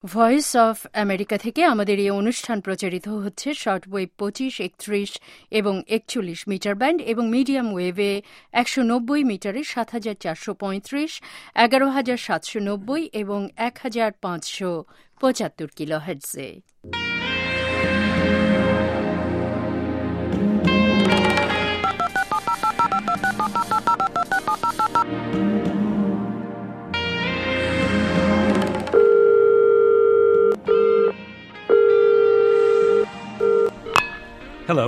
Voice of America থেকে আমাদের এই অনুষ্ঠান প্রচারিত হচ্ছে শর্টওয়েভ 25, 31 এবং 41 মিটার ব্যান্ড এবং মিডিয়াম ওয়েভে 190 মিটারে 7435, 11790 এবং 1575 কিলোহার্টজে। Hello.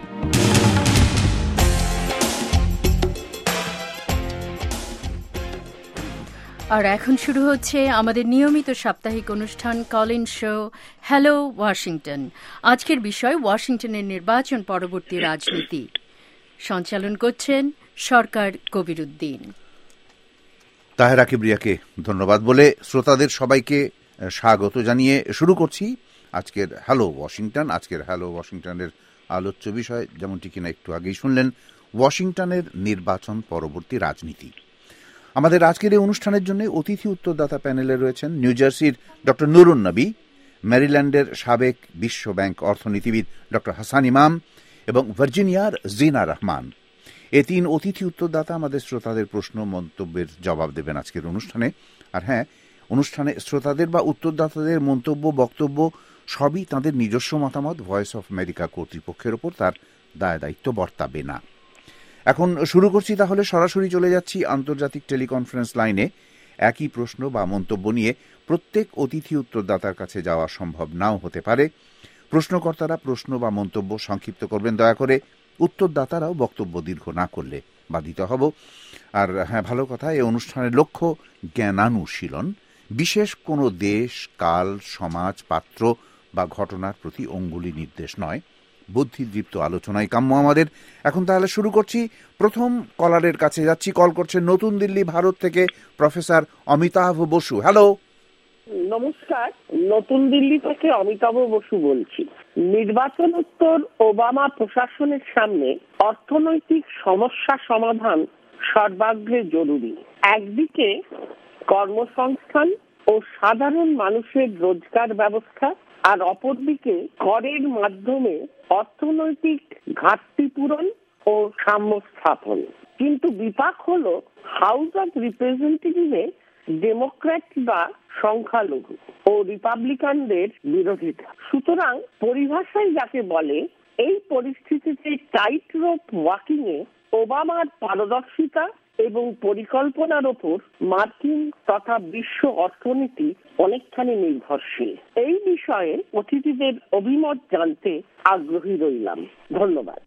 আর এখন শুরু হচ্ছে আমাদের নিয়মিত সাপ্তাহিক অনুষ্ঠান call in show hello Washington. আজকের বিষয় ওয়াশিংটনের নির্বাচন পরবর্তী রাজনীতি। সঞ্চালন করছেন সরকার কবিরউদ্দিন। তাহেরা কিবরিয়াকে ধন্যবাদ বলে শ্রোতাদের সবাইকে স্বাগত জানিয়ে শুরু করছি আজকের হ্যালো ওয়াশিংটন। আজকের হ্যালো ওয়াশিংটনের আলোচ্য বিষয়, যেমনটি কিনা একটু আগেই শুনলেন, ওয়াশিংটনের নির্বাচন পরবর্তী রাজনীতি। আমাদের আজকের এই অনুষ্ঠানের জন্য অতিথি উত্তরদাতা প্যানেলে রয়েছেন নিউ জার্সির ডক্টর নুরুন নবী, ম্যারিল্যান্ডের সাবেক বিশ্ব ব্যাংক অর্থনীতিবিদ ডক্টর হাসান ইমাম এবং ভার্জিনিয়ার জিনা রহমান। এই তিন অতিথি উত্তরদাতা আমাদের শ্রোতাদের প্রশ্ন মন্তব্যের জবাব দেবেন আজকের অনুষ্ঠানে। আর হ্যাঁ, অনুষ্ঠানে শ্রোতাদের বা উত্তরদাতাদের মন্তব্য বক্তব্য সবই তাঁদের নিজস্ব মতামত, ভয়েস অফ আমেরিকা কর্তৃপক্ষের ওপর তার দায় দায়িত্ব বর্তাবে না। এখন শুরু করছি, তাহলে সরাসরি চলে যাচ্ছি আন্তর্জাতিক টেলিকনফারেন্স লাইনে। একই প্রশ্ন বা মন্তব্য নিয়ে প্রত্যেক অতিথি উত্তরদাতার কাছে যাওয়া সম্ভব নাও হতে পারে। প্রশ্নকর্তারা প্রশ্ন বা মন্তব্য সংক্ষিপ্ত করবেন দয়া করে, উত্তরদাতারাও বক্তব্য দীর্ঘ না করলে বাধিত হব। আর হ্যাঁ, ভালো কথা, এই অনুষ্ঠানের লক্ষ্য জ্ঞানানুশীলন, বিশেষ কোনো দেশ, কাল, সমাজ, পাত্র বা ঘটনার প্রতি অঙ্গুলি নির্দেশ নয়। বুদ্ধিদীপ্ত আলোচনায় কাম্য আমাদের। এখন তাহলে শুরু করছি। প্রথম কলারের কাছে যাচ্ছি। কল করছেন নতুন দিল্লি, ভারত থেকে প্রফেসর অমিতাভ বসু। হ্যালো, নমস্কার। নতুন দিল্লি থেকে অমিতাভ বসু বলছি। নির্বাচনোত্তর ওবামা প্রশাসনের সামনে অর্থনৈতিক সমস্যা সমাধান সর্বাগ্রে জরুরি। একদিকে কর্মসংস্থান ও সাধারণ মানুষের রোজগার ব্যবস্থা, আর অপরদিকে করের মাধ্যমে অর্থনৈতিক ঘাটতি পূরণ ও সাম্য স্থাপন। কিন্তু বিপাক হলো হাউস অব রিপ্রেজেন্টেটিভে ডেমোক্র্যাটরা সংখ্যালঘু ও রিপাবলিকানদের বিরোধিতা। সুতরাং পরিভাষায় যাকে বলে, এই পরিস্থিতিতে টাইট রোপ ওয়াকিং এ ওবামার পারদর্শিতা এবং পরিকল্পনার ওপর মার্কিন তথা বিশ্ব অর্থনীতি অনেকখানি নির্ভরশীল। এই বিষয়ে অতিথিদের অভিমত জানতে আগ্রহী রইলাম। ধন্যবাদ।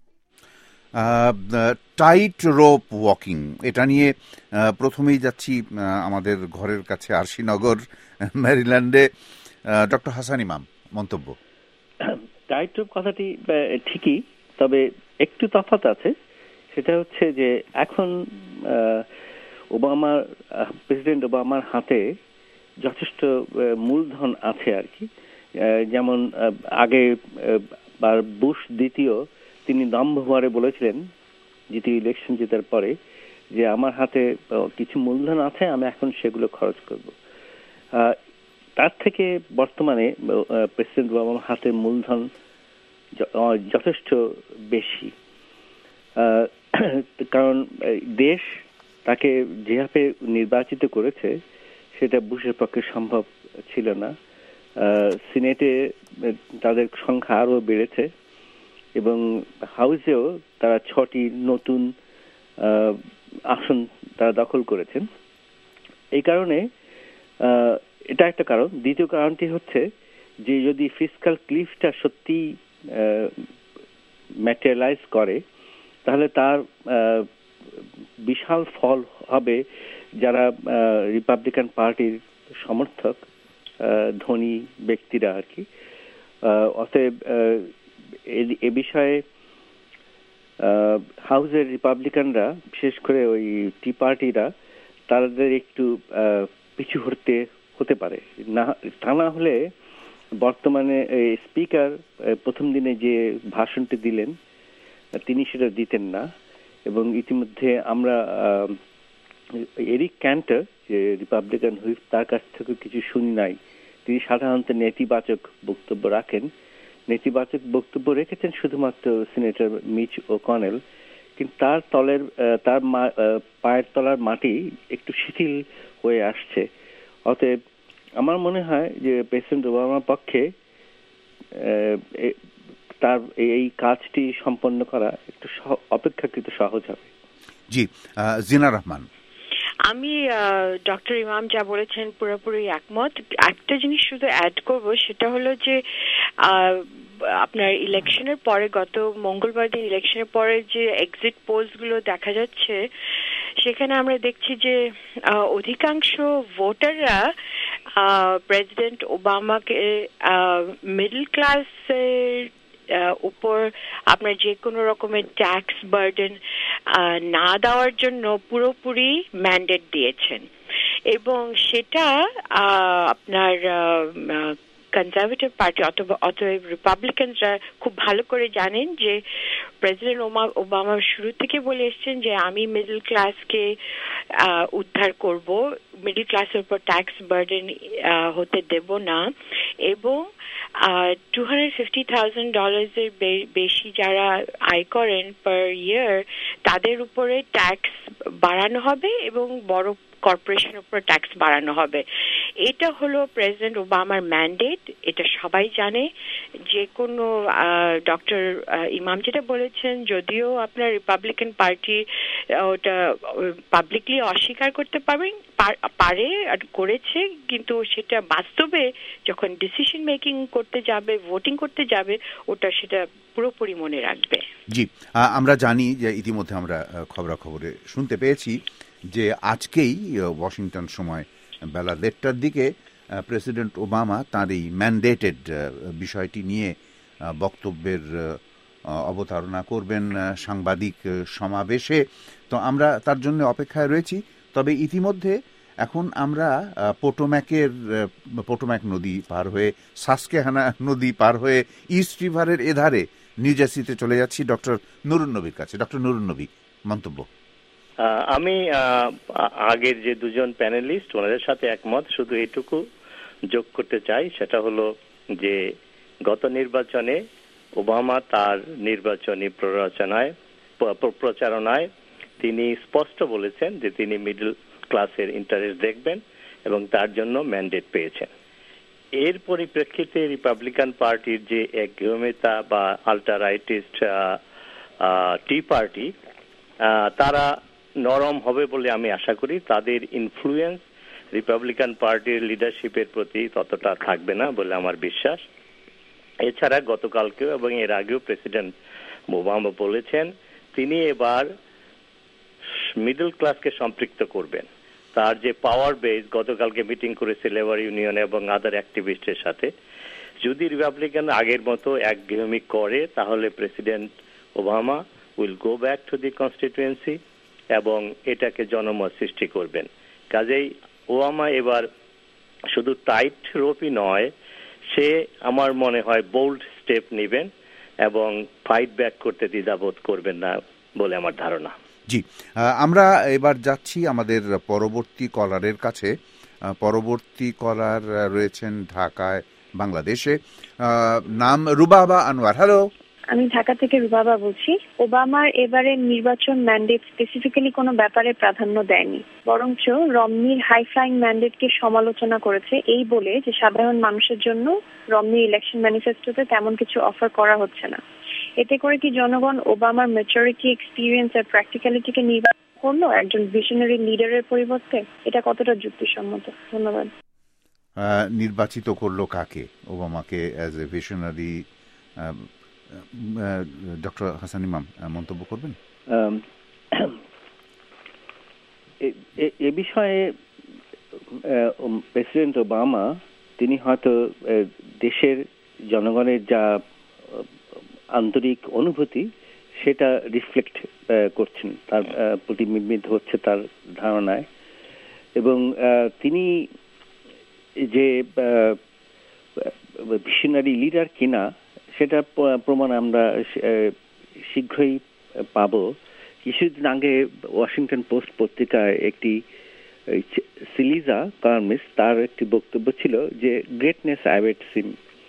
টাইট রোপ ওয়াকিং, এটা নিয়ে প্রথমেই যাচ্ছি আমাদের ঘরের কাছে আরশিনগর, ম্যারিল্যান্ডে ডক্টর হাসান ইমাম, মন্তব্য। টাইট রোপ কথাটি ঠিকই, তবে একটু তফাৎ আছে। সেটা হচ্ছে যে এখন প্রেসিডেন্ট ওবামার হাতে যথেষ্ট মূলধন আছে আর কি। যেমন আগে বুশ দ্বিতীয়, তিনি দম্ভভরে বলেছিলেন দ্বিতীয় ইলেকশন জেতার পরে যে আমার হাতে কিছু মূলধন আছে, আমি এখন সেগুলো খরচ করব। তার থেকে বর্তমানে প্রেসিডেন্ট ওবামার হাতে মূলধন যথেষ্ট বেশি। কারণ দেশ তাকে যেভাবে নির্বাচিত করেছে সেটা বুশের পক্ষে সম্ভব ছিল না। সিনেটে তাদের সংখ্যা আরো বেড়েছে এবং হাউসেও তারা 6টি নতুন আসন তারা দখল করেছেন। এই কারণে এটা একটা কারণ। দ্বিতীয় কারণটি হচ্ছে যে যদি ফিসকাল ক্লিফটা সত্যি ম্যাটেরিয়ালাইজ করে, তাহলে তার বিশাল ফল হবে যারা রিপাবলিকান পার্টির সমর্থক, ধনী ব্যক্তিরা আর কি। অতএব এ বিষয়ে হাউসের রিপাবলিকানরা, বিশেষ করে ওই টি পার্টিরা, তাদের একটু পিছু হতে পারে। তা না হলে বর্তমানে স্পিকার প্রথম দিনে যে ভাষণটি দিলেন তিনি সেটা দিতেন না। এবং ইতিমধ্যে আমরা এরিক ক্যান্টার, যে রিপাবলিকান হুইপ, তার কাছ থেকে কিছু শুনি নাই তিনি সাধারণত নেতিবাচক বক্তব্য রাখেন। নেতিবাচক বক্তব্য রেখেছেন শুধুমাত্র সিনেটর মিচ ও'কনেল, কিন্তু তার পায়ের তলার মাটি একটু শিথিল হয়ে আসছে। অতএব আমার মনে হয় যে প্রেসিডেন্ট ওবামার পক্ষে তার এই কাজটি সম্পন্ন করা একটু অপেক্ষাকৃত সহজ হবে। জি, জিনা রহমান। আমি ডক্টর ইমাম যা বলেছেন পুরোপুরি একমত। একটা জিনিস শুধু অ্যাড করব, সেটা হলো যে আপনার ইলেকশনের পরে, গত মঙ্গলবার দিন ইলেকশনের পরে যে এক্সিট পোলস গুলো দেখা যাচ্ছে, সেখানে আমরা দেখছি যে অধিকাংশ ভোটাররা প্রেসিডেন্ট ওবামাকে মিডল ক্লাসের উপর আপনার যে কোনো রকমের ট্যাক্স বার্ডেন না দেওয়ার জন্য পুরোপুরি ম্যান্ডেট দিয়েছেন, এবং সেটা আপনার কনজারভেটিভ পার্টি অতএব রিপাবলিকানরা খুব ভালো করে জানেন যে প্রেসিডেন্ট ওবামা শুরু থেকে বলে এসছেন যে আমি মিডল ক্লাসকে উদ্ধার করব, মিডল ক্লাসের উপর ট্যাক্স বার্ডেন হতে দেব না, এবং $250,000 বেশি যারা আয় করেন পার ইয়ার তাদের উপরে ট্যাক্স বাড়ানো হবে এবং বড় কর্পোরেশনের উপর ট্যাক্স বাড়ানো হবে। এটা হলো প্রেসিডেন্ট ওবামার ম্যান্ডেট, এটা সবাই জানে। যে কোনো ডক্টর ইমাম যেটা বলেছেন, যদিও আপনার রিপাবলিকান পার্টি ওটা পাবলিকলি অস্বীকার করতে পারে আর করেছে, কিন্তু সেটা বাস্তবে যখন ডিসিশন মেকিং করতে যাবে, ভোটিং করতে যাবে, ওটা সেটা পুরোপুরি মনে রাখবে। জি, আমরা জানি যে ইতিমধ্যে আমরা খবরাখবরে শুনতে পেয়েছি যে আজকেই ওয়াশিংটন সময় বেলা 1:30টার দিকে প্রেসিডেন্ট ওবামা তার এই ম্যান্ডেটেড বিষয়টি নিয়ে বক্তব্যের অবতারণা করবেন সাংবাদিক সমাবেশে। তো আমরা তার জন্য অপেক্ষায় রয়েছি। তবে ইতিমধ্যে এখন আমরা পোটোম্যাক নদী পার হয়ে, সাসকেহানা নদী পার হয়ে ইস্ট রিভারের এধারে নিউ জার্সিতে চলে যাচ্ছি ডক্টর নুরুন নবীর কাছে। ডক্টর নুরুন নবী, মন্তব্য। আমি আগের যে দুজন প্যানেলিস্ট ওনাদের সাথে একমত, শুধু এইটুকু যোগ করতে চাই, সেটা হলো যে গত নির্বাচনে ওবামা তার নির্বাচনী প্রচারণায় তিনি স্পষ্ট বলেছেন যে তিনি মিডল ক্লাসের ইন্টারেস্ট দেখবেন এবং তার জন্য ম্যান্ডেট পেয়েছেন। এর পরিপ্রেক্ষিতে রিপাবলিকান পার্টির যে একঘেয়েমিতা বা আল্ট্রা রাইটিস্ট টি পার্টি, তারা নরম হবে বলে আমি আশা করি। তাদের ইনফ্লুয়েন্স রিপাবলিকান পার্টির লিডারশিপের প্রতি ততটা থাকবে না বলে আমার বিশ্বাস। এছাড়া গতকালকেও এবং এর আগেও প্রেসিডেন্ট ওবামা বলেছেন তিনি এবার মিডল ক্লাসকে সম্পৃক্ত করবেন। তার যে পাওয়ার বেস, গতকালকে মিটিং করেছে লেবার ইউনিয়ন এবং আদার অ্যাক্টিভিস্টের সাথে, যদি রিপাবলিকান আগের মতো একঘেয়েমি করে তাহলে President Obama will go back to the constituency এবং এটাকে জনমত সৃষ্টি করবেন। কাজেই ওবামা এবার শুধু টাইট রোপই নয়, সে আমার মনে হয় বোল্ড স্টেপ নেবেন এবং ফাইট ব্যাক করতে দ্বিধাবোধ করবেন না বলে আমার ধারণা। জি, আমরা এবার যাচ্ছি আমাদের পরবর্তী কলারের কাছে। পরবর্তী কলার রয়েছেন ঢাকায়, বাংলাদেশে। নাম রুবাবা আনোয়ার। হ্যালো, আমি ঢাকা থেকে রুবাবা বলছি। ওবামার এবারের নির্বাচন ম্যান্ডেট স্পেসিফিক্যালি কোনো ব্যাপারে প্রাধান্য দেয়নি, বরঞ্চ রমনির হাই ফ্লাইং ম্যান্ডেটকে সমালোচনা করেছে এই বলে যে সাধারণ মানুষের জন্য রমনির ইলেকশন ম্যানিফেস্টোতে তেমন কিছু অফার করা হচ্ছে না। এতে করে কি জনগণ ওবামার ম্যাচুরিটি, এক্সপিরিয়েন্স আর প্র্যাকটিক্যালিটিকে নির্বাচন করলো একজন ভিশনারি লিডারের পরিবর্তে? এটা কতটা যুক্তিসম্মত? ধন্যবাদ। নির্বাচিত করলো কাকে? ওবামাকে as a visionary. Doctor Hasan Imam মন্তব্য করবেন? এ বিষয়ে প্রেসিডেন্ট ওবামা তিনি হয়তো দেশের জনগণের যা আন্তরিক অনুভূতি সেটা রিফ্লেক্ট করছেন, তার প্রতিবিম্বিত হচ্ছে তার ধারণায়, এবং তিনি যে ভিশনারি লিডার কিনা সেটা প্রমাণ আমরা শীঘ্রই পাব। কিছুদিন আগে ওয়াশিংটন পোস্ট পত্রিকায় একটি সিলিজা কার্মিস, তার একটি বক্তব্য ছিল যে গ্রেটনেস অ্যাওয়েটস হিম,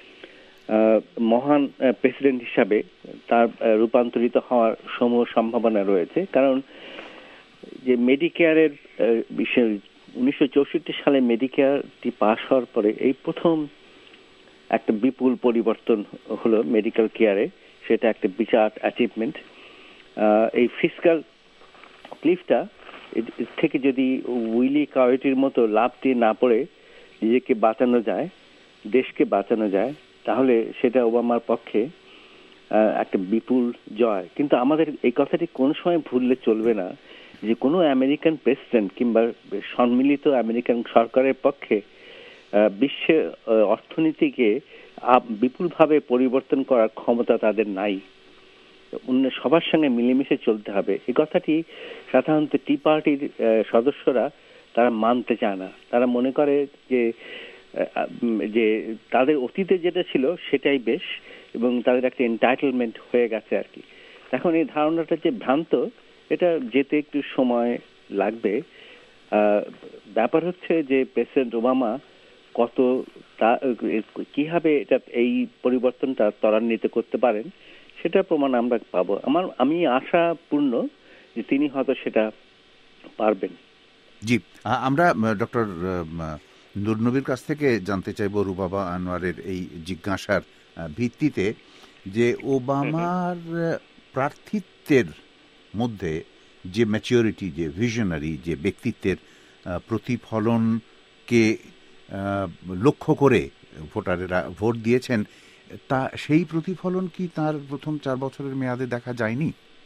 মহান প্রেসিডেন্ট হিসাবে তার রূপান্তরিত হওয়ার সমূহ সম্ভাবনা রয়েছে। কারণ যে মেডিকেয়ারের বিষয় 1964 সালে মেডিকেয়ারটি পাস হওয়ার পরে এই প্রথম একটা বিপুল পরিবর্তন হলো মেডিকেল কেয়ারে, সেটা একটা বিরাট অ্যাচিভমেন্ট। এই ফিসকাল ক্লিফটা থেকে যদি উইলি কাওয়েটির মতো লাভ দিয়ে না পড়ে নিজেকে বাঁচানো যায়, দেশকে বাঁচানো যায়, তাহলে সেটা ওবামার পক্ষে একটা বিপুল জয়। কিন্তু আমাদের এই কথাটি কোনো সময় ভুললে চলবে না যে কোনো আমেরিকান প্রেসিডেন্ট কিংবা সম্মিলিত আমেরিকান সরকারের পক্ষে বিশ্বের অর্থনীতিকে বিপুলভাবে পরিবর্তন করার ক্ষমতা তাদের নাই। সবার সঙ্গে মিলেমিশে চলতে হবে। এই কথাটি সাধারণত টি পার্টির সদস্যরা তারা মানতে চায় না। তারা মনে করে যে তাদের অতীতে যেটা ছিল সেটাই বেশ, এবং তাদের একটা এন্টাইটেলমেন্ট হয়ে গেছে আর কি। এখন এই ধারণাটা যে ভ্রান্ত, এটা যেতে একটু সময় লাগবে। ব্যাপার হচ্ছে যে প্রেসিডেন্ট ওবামা কিভাবে এটা এই পরিবর্তনটা ত্বরান্বিত করতে পারেন সেটা প্রমাণ আমরা পাবো। আমি আশাপূর্ণ যে তিনি হয়তো সেটা পারবেন। জি, আমরা ডক্টর নূরনবীর কাছ থেকে জানতে চাইব রুবাবা আনোয়ারের এই জিজ্ঞাসার ভিত্তিতে যে ওবামার প্রার্থিত্বের মধ্যে যে ম্যাচিউরিটি, যে ভিশনারি, যে ব্যক্তিত্বের প্রতিফলনকে লক্ষ্য করে ভোটারেরা ভোট দিয়েছেন, তা সেই প্রতিফলন কি তার প্রথম 4 বছরের মেয়াদে দেখা যায়নি?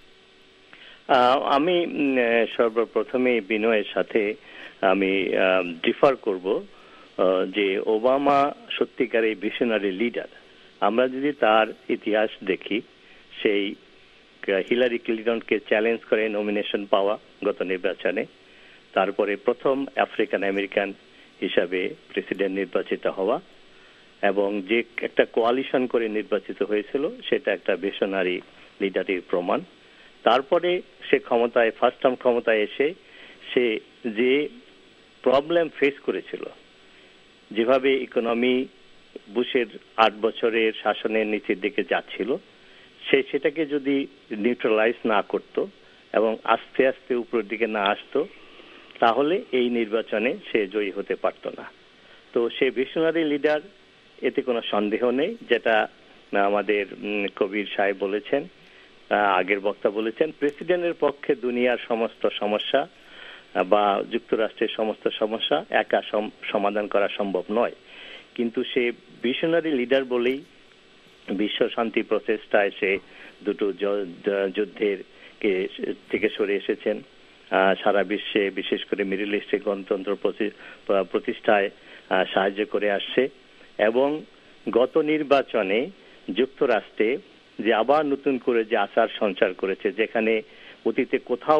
আমি সর্বপ্রথমে বিনয়ের সাথে আমি ডিফার করব যে ওবামা সত্যিকারের ভিশনারি লিডার। আমরা যদি তার ইতিহাস দেখি, সেই হিলারি ক্লিন্টনকে চ্যালেঞ্জ করে নমিনেশন পাওয়া গত নির্বাচনে, তারপরে প্রথম আফ্রিকান আমেরিকান হিসাবে প্রেসিডেন্ট নির্বাচিত হওয়া, এবং যে একটা কোয়ালিশন করে নির্বাচিত হয়েছিল সেটা একটা ভিশনারি লিডারের প্রমাণ। তারপরে সে ক্ষমতায়, ফার্স্ট টার্ম ক্ষমতায় এসে সে যে প্রবলেম ফেস করেছিল, যেভাবে ইকোনমি বুশের 8 বছরের শাসনের নিচের দিকে যাচ্ছিল, সেটাকে যদি নিউট্রালাইজ না করত এবং আস্তে আস্তে উপরের দিকে না আসতো, তাহলে এই নির্বাচনে সে জয়ী হতে পারত না। তো সে ভিশনারি লিডার, এতে কোনো সন্দেহ নেই। যেটা আমাদের কবির সাহেব বলেছেন, আগের বক্তা বলেছেন, প্রেসিডেন্টের পক্ষে দুনিয়ার সমস্ত সমস্যা বা যুক্তরাষ্ট্রের সমস্ত সমস্যা একা সমাধান করা সম্ভব নয়। কিন্তু সে ভিশনারি লিডার বলেই বিশ্ব শান্তি প্রচেষ্টায় সে দুটো যুদ্ধের থেকে সরে এসেছেন, সারা বিশ্বে বিশেষ করে মিডল ইস্টে গণতন্ত্র প্রতিষ্ঠায় সাহায্য করে আসছে, এবং গত নির্বাচনে যুক্তরাষ্ট্রে যে আবার নতুন করে যে আচার সঞ্চার করেছে, যেখানে অতীতে কোথাও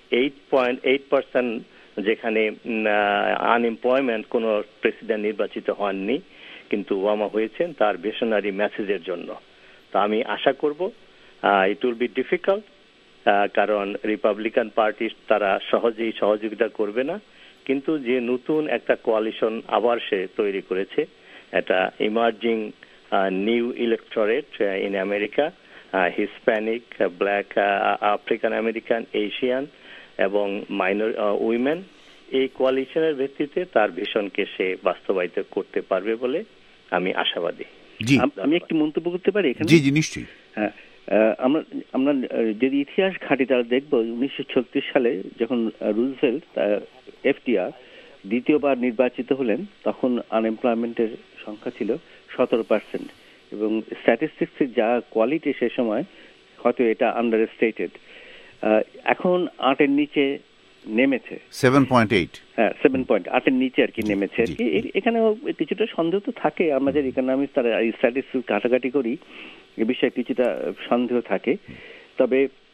8.8% যেখানে আনএমপ্লয়মেন্ট কোন প্রেসিডেন্ট নির্বাচিত হননি, কিন্তু ওবামা হয়েছেন তার ভিশনারি মেসেজের জন্য। তো আমি আশা করব ইট উইল বি ডিফিকাল্ট, কারণ রিপাবলিকান পার্টি তারা সহজেই সহযোগিতা করবে না, কিন্তু যে নতুন একটা কোয়ালিশন আবার সে তৈরি করেছে, এটা emerging new electorate in America, Hispanic, black, African American, Asian এবং মাইনর উইমেন, এই কোয়ালিশনের ভিত্তিতে তার ভিশনকে সে বাস্তবায়িত করতে পারবে বলে আমি আশাবাদী। আমি একটি মন্তব্য করতে পারি এখানে? জি জি, নিশ্চয়ই। হ্যাঁ, আমরা যদি ইতিহাস ঘাঁটি তাহলে দেখব 1936 সালে যখন রুজভেল্ট FDR দ্বিতীয়বার নির্বাচিত হলেন, তখন আনএমপ্লয়মেন্টের সংখ্যা ছিল 17%, এবং স্ট্যাটিস্টিক্সের যা কোয়ালিটি সে সময় হয়তো এটা আন্ডার স্টেটেড। এখন 8-এর নিচে নেমেছে, 7.8। হ্যাঁ, 7.8-এর নিচে আর কি নেমেছে আর কি। এখানেও কিছুটা সন্দেহ তো থাকে, আমাদের ইকোনমিক্স তারা স্ট্যাটিস্টিক্স ঘাটাঘাটি করি, এ বিষয়ে কিছুটা সন্দেহ থাকে। তবে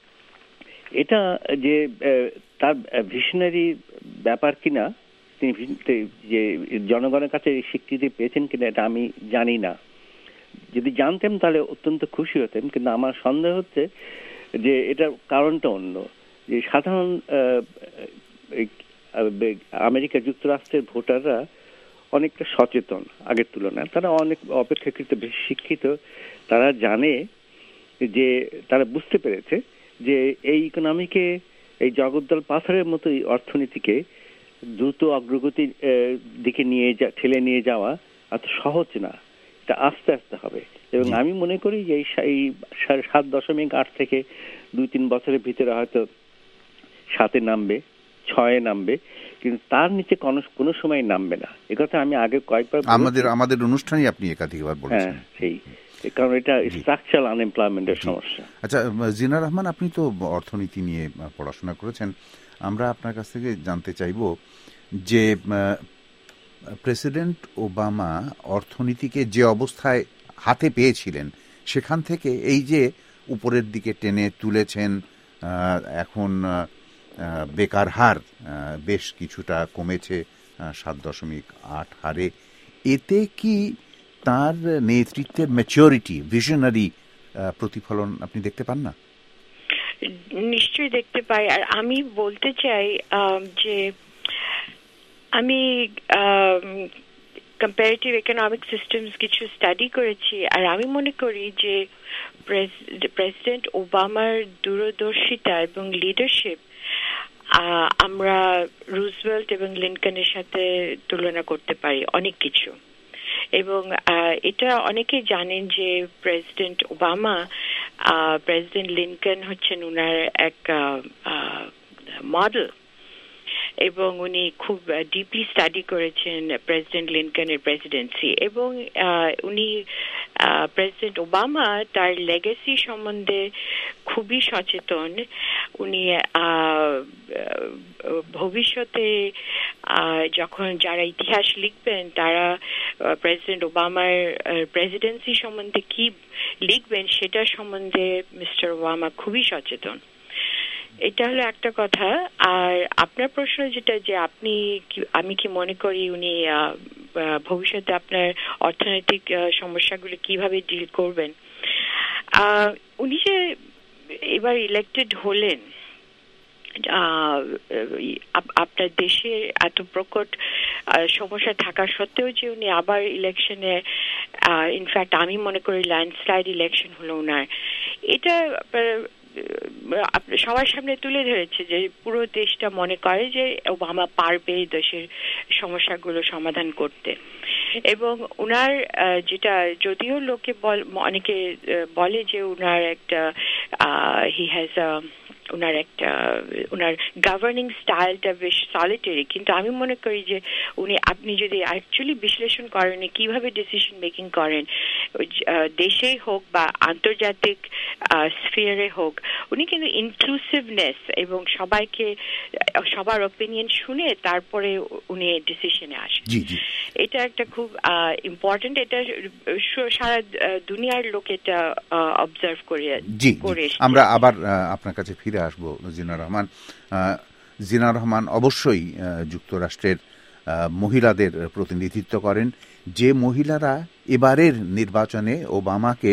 এটা যে তার ভিশনারি ব্যাপার কিনা, তিনি যে জনগণের কাছে স্বীকৃতি পেয়েছেন কিনা এটা আমি জানি না। যদি জানতাম তাহলে অত্যন্ত খুশি হতেন, কিন্তু আমার সন্দেহ হচ্ছে যে এটার কারণটা অন্য। যে সাধারণ আমেরিকা যুক্তরাষ্ট্রের ভোটাররা অনেকটা সচেতন আগের তুলনায়। তারা অনেক অপেক্ষাকৃত বেশি শিক্ষিত। তারা জানে যে, তারা বুঝতে পেরেছে যে এই ইকোনমিকে, এই জগদ্দল পাথরের মতো অর্থনীতিকে দ্রুত অগ্রগতির দিকে ঠেলে নিয়ে যাওয়া এত সহজ না, এটা আস্তে আস্তে হবে। এবং আমি মনে করি যে এই 7.8 থেকে 2-3 বছরের ভিতরে হয়তো 7-এ নামবে, 6-এ নামবে, কিন্তু তার নিচে কোনো সময় নামবে না। একথা আমি আগে কয়েকবার আমাদের অনুষ্ঠানে আপনি একাধিকবার বলেছেন। সেই কারণ এটা স্ট্রাকচারাল আনএমপ্লয়মেন্টের সমস্যা। আচ্ছা জিনা রহমান, আপনি তো অর্থনীতি নিয়ে পড়াশোনা করেছেন। আমরা আপনার কাছ থেকে জানতে চাইব যে প্রেসিডেন্ট ওবামা অর্থনীতিকে যে অবস্থায় হাতে পেয়েছিলেন সেখান থেকে এই যে উপরের দিকে টেনে তুলেছেন, এখন বেকার হার বেশ কিছুটা কমেছে 7.8 হারে, এতে কি তার নেতৃত্বের ম্যাচিউরিটি, ভিশনারি প্রতিফলন আপনি দেখতে পান না? নিশ্চয়ই দেখতে পাই। আর আমি বলতে চাই যে আমি কম্পারেটিভ ইকোনমিক সিস্টেমস কিছু স্টাডি করেছি, আর আমি মনে করি যে প্রেসিডেন্ট ওবামার দূরদর্শিতা এবং লিডারশিপ আমরা রুজভেল্ট এবং লিনকনের সাথে তুলনা করতে পারি অনেক কিছু। এবং এটা অনেকেই জানেন যে প্রেসিডেন্ট ওবামা, প্রেসিডেন্ট লিনকন হচ্ছেন উনার এক মডেল, এবং উনি খুব ডিপলি স্টাডি করেছেন প্রেসিডেন্ট লিনকনের প্রেসিডেন্সি। এবং উনি প্রেসিডেন্ট ওবামা তার লেগেসি সম্বন্ধে খুবই সচেতন। উনি ভবিষ্যতে যখন যারা ইতিহাস লিখবেন তারা প্রেসিডেন্ট ওবামার প্রেসিডেন্সি সম্বন্ধে কি লিখবেন সেটা সম্বন্ধে মিস্টার ওবামা খুবই সচেতন। এটা হলো একটা কথা। আর আপনার প্রশ্ন যেটা, যে আমি কি মনে করি উনি ভবিষ্যতে আপনার অর্থনৈতিক সমস্যাগুলো কিভাবে ডিল করবেন, উনি যে এবার ইলেক্টেড হলেন, আপনার দেশে এত প্রকট সমস্যা থাকা সত্ত্বেও যে উনি আবার ইলেকশনে, ইনফ্যাক্ট আমি মনে করি ল্যান্ডস্লাইড ইলেকশন হলো ওনার, এটা সবার সামনে তুলে ধরেছে যে পুরো দেশটা মনে করে যে ওবামা পারবে দেশের সমস্যাগুলো সমাধান করতে। এবং উনার যেটা, যদিও লোকে অনেকে বলে যে উনার একটা উনার গভর্নিং স্টাইলটা বেশ সলিটারি, কিন্তু আমি মনে করি যে আপনি যদি অ্যাকচুয়ালি বিশ্লেষণ করেন কিভাবে ডিসিশন মেকিং করেন, দেশেই হোক বা আন্তর্জাতিক স্ফিয়ারে হোক, উনি কিন্তু ইনক্লুসিভনেস এবং সবার ওপিনিয়ন শুনে তারপরে উনি ডিসিশনে আসেন। এটা একটা খুব ইম্পর্টেন্ট, এটা সারা দুনিয়ার লোক এটা অবজার্ভ করে। আমরা আবার আপনার কাছে ফিরে আসবো জিনা রহমান। জিনা রহমান অবশ্যই যুক্তরাষ্ট্রের মহিলাদের প্রতিনিধিত্ব করেন, যে মহিলারা এবারের নির্বাচনে ওবামাকে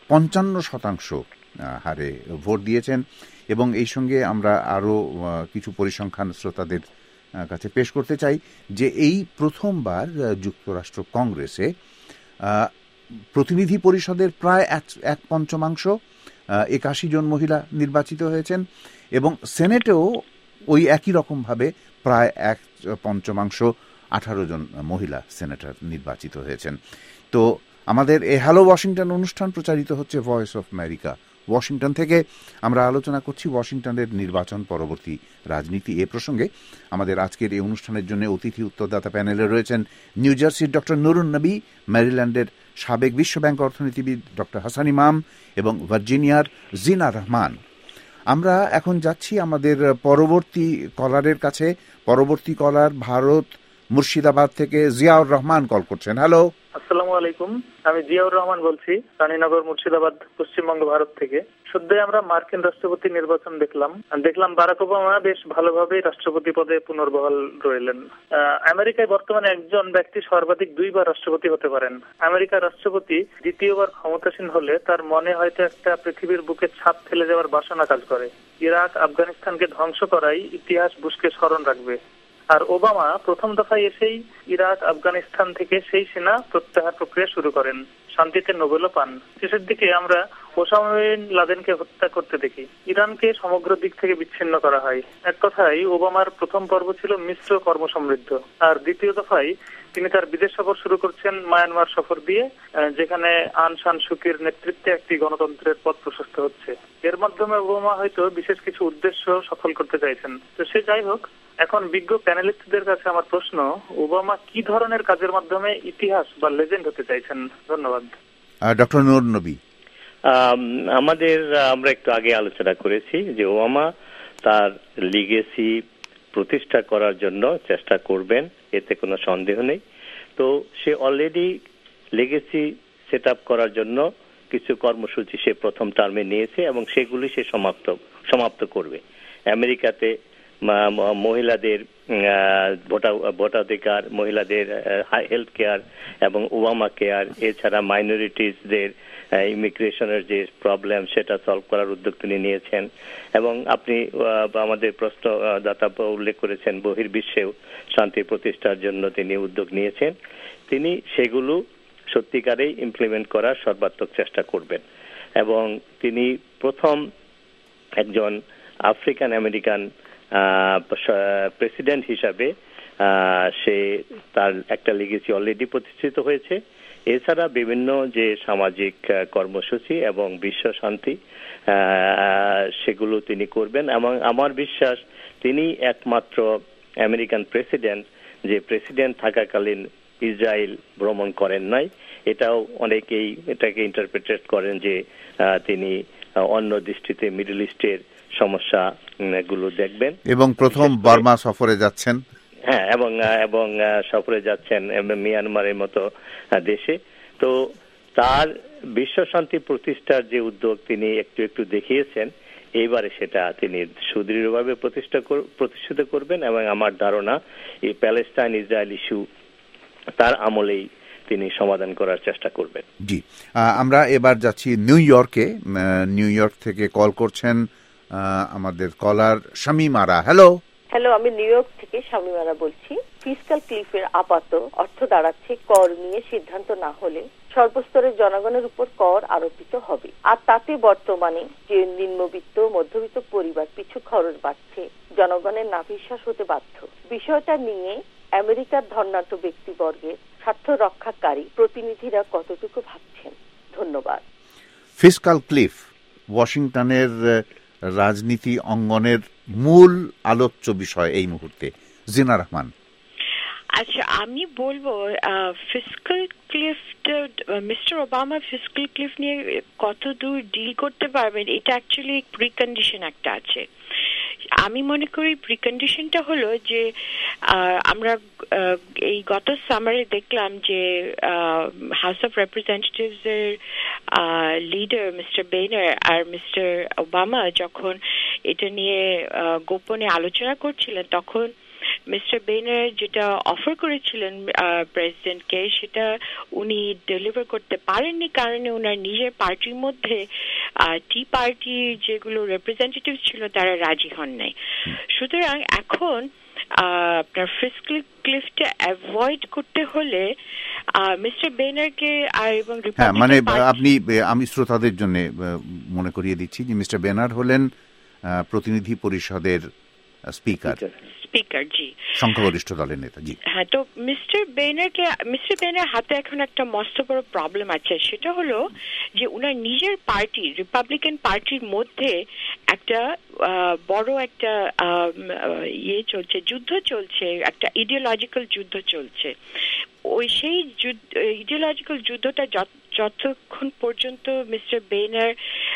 55% হারে ভোট দিয়েছেন। এবং এই সঙ্গে আমরা আরও কিছু পরিসংখ্যান শ্রোতাদের কাছে পেশ করতে চাই যে এই প্রথমবার যুক্তরাষ্ট্র কংগ্রেসে প্রতিনিধি পরিষদের প্রায় 1/5 81 জন মহিলা নির্বাচিত হয়েছেন, এবং সেনেটেও ওই একই রকমভাবে প্রায় 1/5 18 জন মহিলা সেনেটর নির্বাচিত হয়েছেন। তো আমাদের এই হ্যালো ওয়াশিংটন অনুষ্ঠান প্রচারিত হচ্ছে ভয়েস অফ আমেরিকা ওয়াশিংটন থেকে। আমরা আলোচনা করছি ওয়াশিংটনের নির্বাচন পরবর্তী রাজনীতি এ প্রসঙ্গে। আমাদের আজকের এই অনুষ্ঠানের জন্য অতিথি উত্তরদাতা প্যানেলে রয়েছেন নিউ জার্সির ডক্টর নুরুন নবী, ম্যারিল্যান্ডের সাবেক বিশ্বব্যাংক অর্থনীতিবিদ ডক্টর হাসান ইমাম এবং ভার্জিনিয়ার জিনা রহমান। আমরা এখন যাচ্ছি আমাদের পরবর্তী কলারের কাছে। পরবর্তী কলার ভারত মুর্শিদাবাদ থেকে জিয়াউর রহমান কল করছেন। হ্যালো, আসসালামু আলাইকুম। আমি জিয়াউর রহমান বলছি, রানীনগর, মুর্শিদাবাদ, পশ্চিমবঙ্গ, ভারত থেকে। সদ্যই আমরা মার্কিন রাষ্ট্রপতি নির্বাচন দেখলাম বারাক ওবামা বেশ ভালোভাবে রাষ্ট্রপতি পদে পুনর্বহাল রইলেন। আমেরিকায় বর্তমানে একজন ব্যক্তি সর্বাধিক 2 বার রাষ্ট্রপতি হতে পারেন। আমেরিকার রাষ্ট্রপতি দ্বিতীয়বার ক্ষমতাসীন হলে তার মনে হয়তো একটা পৃথিবীর বুকে ছাপ ফেলে যাওয়ার বাসনা কাজ করে। ইরাক, আফগানিস্তানকে ধ্বংস করাই ইতিহাস বুশকে স্মরণ রাখবে। আর ওবামা প্রথম দফায় এসেই ইরাক আফগানিস্তান থেকে সেই সেনা প্রত্যাহার প্রক্রিয়া শুরু করেন, শান্তিতে নোবেলও পান। শেষের দিকে আমরা ওসামা বিন লাদেনকে হত্যা করতে দেখি। ইরানকে সমগ্র দিক থেকে বিচ্ছিন্ন করা হয়। এক কথায় ওবামার প্রথম পর্ব ছিল মিশ্র কর্মসমৃদ্ধ। আর দ্বিতীয় দফায় তিনি তার বিদেশ সফর শুরু করছেন মায়ানমার সফর দিয়ে, যেখানে আন সান সুকির নেতৃত্বে একটি গণতন্ত্রের পথ প্রশস্ত হচ্ছে। এর মাধ্যমে ওবামা হয়তো বিশেষ কিছু উদ্দেশ্য সফল করতে চাইছেন। তো সে যাই হোক, এখন বিজ্ঞ প্যানেলিস্টদের কাছে আমার প্রশ্ন, ওবামা কি ধরনের কাজের মাধ্যমে ইতিহাস বা লেজেন্ড হতে চাইছেন? ধন্যবাদ। ডক্টর নূর নবী। আমরা একটু আগে আলোচনা করেছি যে ওবামা তার লিগেসি প্রতিষ্ঠা করার জন্য চেষ্টা করবেন, এতে কোনো সন্দেহ নেই। তো সে অলরেডি লেগেসি সেট আপ করার জন্য কিছু কর্মসূচি সে প্রথম টার্মে নিয়েছে এবং সেগুলি সে সমাপ্ত করবে। আমেরিকাতে মহিলাদের ভোটাধিকার, মহিলাদের হেলথ কেয়ার এবং ওবামা কেয়ার, এছাড়া মাইনরিটিসদের ইমিগ্রেশনের যে প্রবলেম সেটা সলভ করার উদ্যোগ তিনি নিয়েছেন। এবং আপনি আমাদের প্রশ্নদাতা উল্লেখ করেছেন বহির্বিশ্বেও শান্তি প্রতিষ্ঠার জন্য তিনি উদ্যোগ নিয়েছেন। তিনি সেগুলো সত্যিকারেই ইমপ্লিমেন্ট করার সর্বাত্মক চেষ্টা করবেন এবং তিনি প্রথম একজন আফ্রিকান আমেরিকান প্রেসিডেন্ট হিসাবে সে তার একটা লিগেসি অলরেডি প্রতিষ্ঠিত হয়েছে। এছাড়া বিভিন্ন যে সামাজিক কর্মসূচি এবং বিশ্ব শান্তি সেগুলো তিনি করবেন এবং আমার বিশ্বাস তিনি একমাত্র আমেরিকান প্রেসিডেন্ট যে প্রেসিডেন্ট থাকাকালীন ইসরায়েল ভ্রমণ করেন নাই। এটাও অনেকেই এটাকে ইন্টারপ্রিটেট করেন যে তিনি অন্য দৃষ্টিতে মিডল ইস্টের সমস্যা গুলো দেখবেন এবং প্রথম বার্মা সফরে যাচ্ছেন। হ্যাঁ, এবং সফরে যাচ্ছেন মিয়ানমারের মতো দেশে। তো তার বিশ্ব শান্তি প্রতিষ্ঠার যে উদ্যোগ তিনি একটু দেখিয়েছেন, এইবারে সেটা তিনি সুদৃঢ়ভাবে প্রতিষ্ঠিত করবেন এবং আমার ধারণা এই প্যালেস্টাইন ইসরায়েল ইস্যু তার আমলেই তিনি সমাধান করার চেষ্টা করবেন। জি, আমরা এবার যাচ্ছি নিউ ইয়র্কে। নিউ ইয়র্ক থেকে কল করছেন আমাদের কলার শামিমারা। হ্যালো। আমি নিউ ইয়র্ক থেকে শামিমারা বলছি। ফিসক্যাল ক্লিফের আপাতত অর্থ দাঁড়াচ্ছে কর নিয়ে সিদ্ধান্ত না হলে সর্বস্তরের জনগণের উপর কর আরোপিত হবে, আর তাতে বর্তমানে যে নিম্নবিত্ত মধ্যবিত্ত পরিবার পিছু খরচ বাড়ছে, জনগণের নাভিশ্বাস হতে বাধ্য। বিষয়টা নিয়ে আমেরিকার ধর্নাঢ্য ব্যক্তিবর্গের স্বার্থ রক্ষাকারী প্রতিনিধিরা কতটুকু ভাবছেন? ধন্যবাদ। ফিসক্যাল ক্লিফ ওয়াশিংটনের রাজনীতি অঙ্গনের মূল আলোচ্য বিষয় এই মুহূর্তে। জিনা রহমান। আচ্ছা, আমি বলবো fiscal cliff, mister Obama fiscal cliff নিয়ে কত দূর ডিল করতে পারবেন, এটা অ্যাকচুয়ালি প্রিকন্ডিশন একটা আছে। আমি মনে করি প্রিকন্ডিশনটা হলো যে আমরা এই গত সামারে দেখলাম যে হাউস অফ রিপ্রেজেন্টেটিভস এর লিডার মিস্টার বেইনার আর মিস্টার ওবামা যখন এটা নিয়ে গোপনে আলোচনা করছিলেন, তখন মিস্টার বেইনার যেটা অফার করেছিলেন প্রেসিডেন্টকে সেটা উনি ডেলিভার করতে পারেননি, কারণে ওনার নিজের পার্টির মধ্যে টি পার্টির যেগুলো রিপ্রেজেন্টেটিভ ছিল তারা রাজি হন নাই। সুতরাং এখন আপনার ফিসক্যাল ক্লিফটা অ্যাভয়েড করতে হলে মিস্টার বেইনারকে এবং আমি শ্রোতাদের জন্য মনে করিয়ে দিচ্ছি যে মিস্টার বেইনার হলেন প্রতিনিধি পরিষদের স্পিকার, জি, সংখ্যাগরিষ্ঠ দলের নেতা। জি হ্যাঁ, তো মিস্টার বেইনার হাতে এখন একটা মস্ত বড় প্রবলেম আছে। সেটা হলো যে উনার নিজের পার্টি রিপাবলিকান পার্টির মধ্যে একটা বড় একটা চলছে, যুদ্ধ চলছে, একটা ইডিওলজিক্যাল যুদ্ধ চলছে। সেই ইডিওলজিক্যাল যুদ্ধটা যতক্ষণ পর্যন্ত মিস্টার বেইনার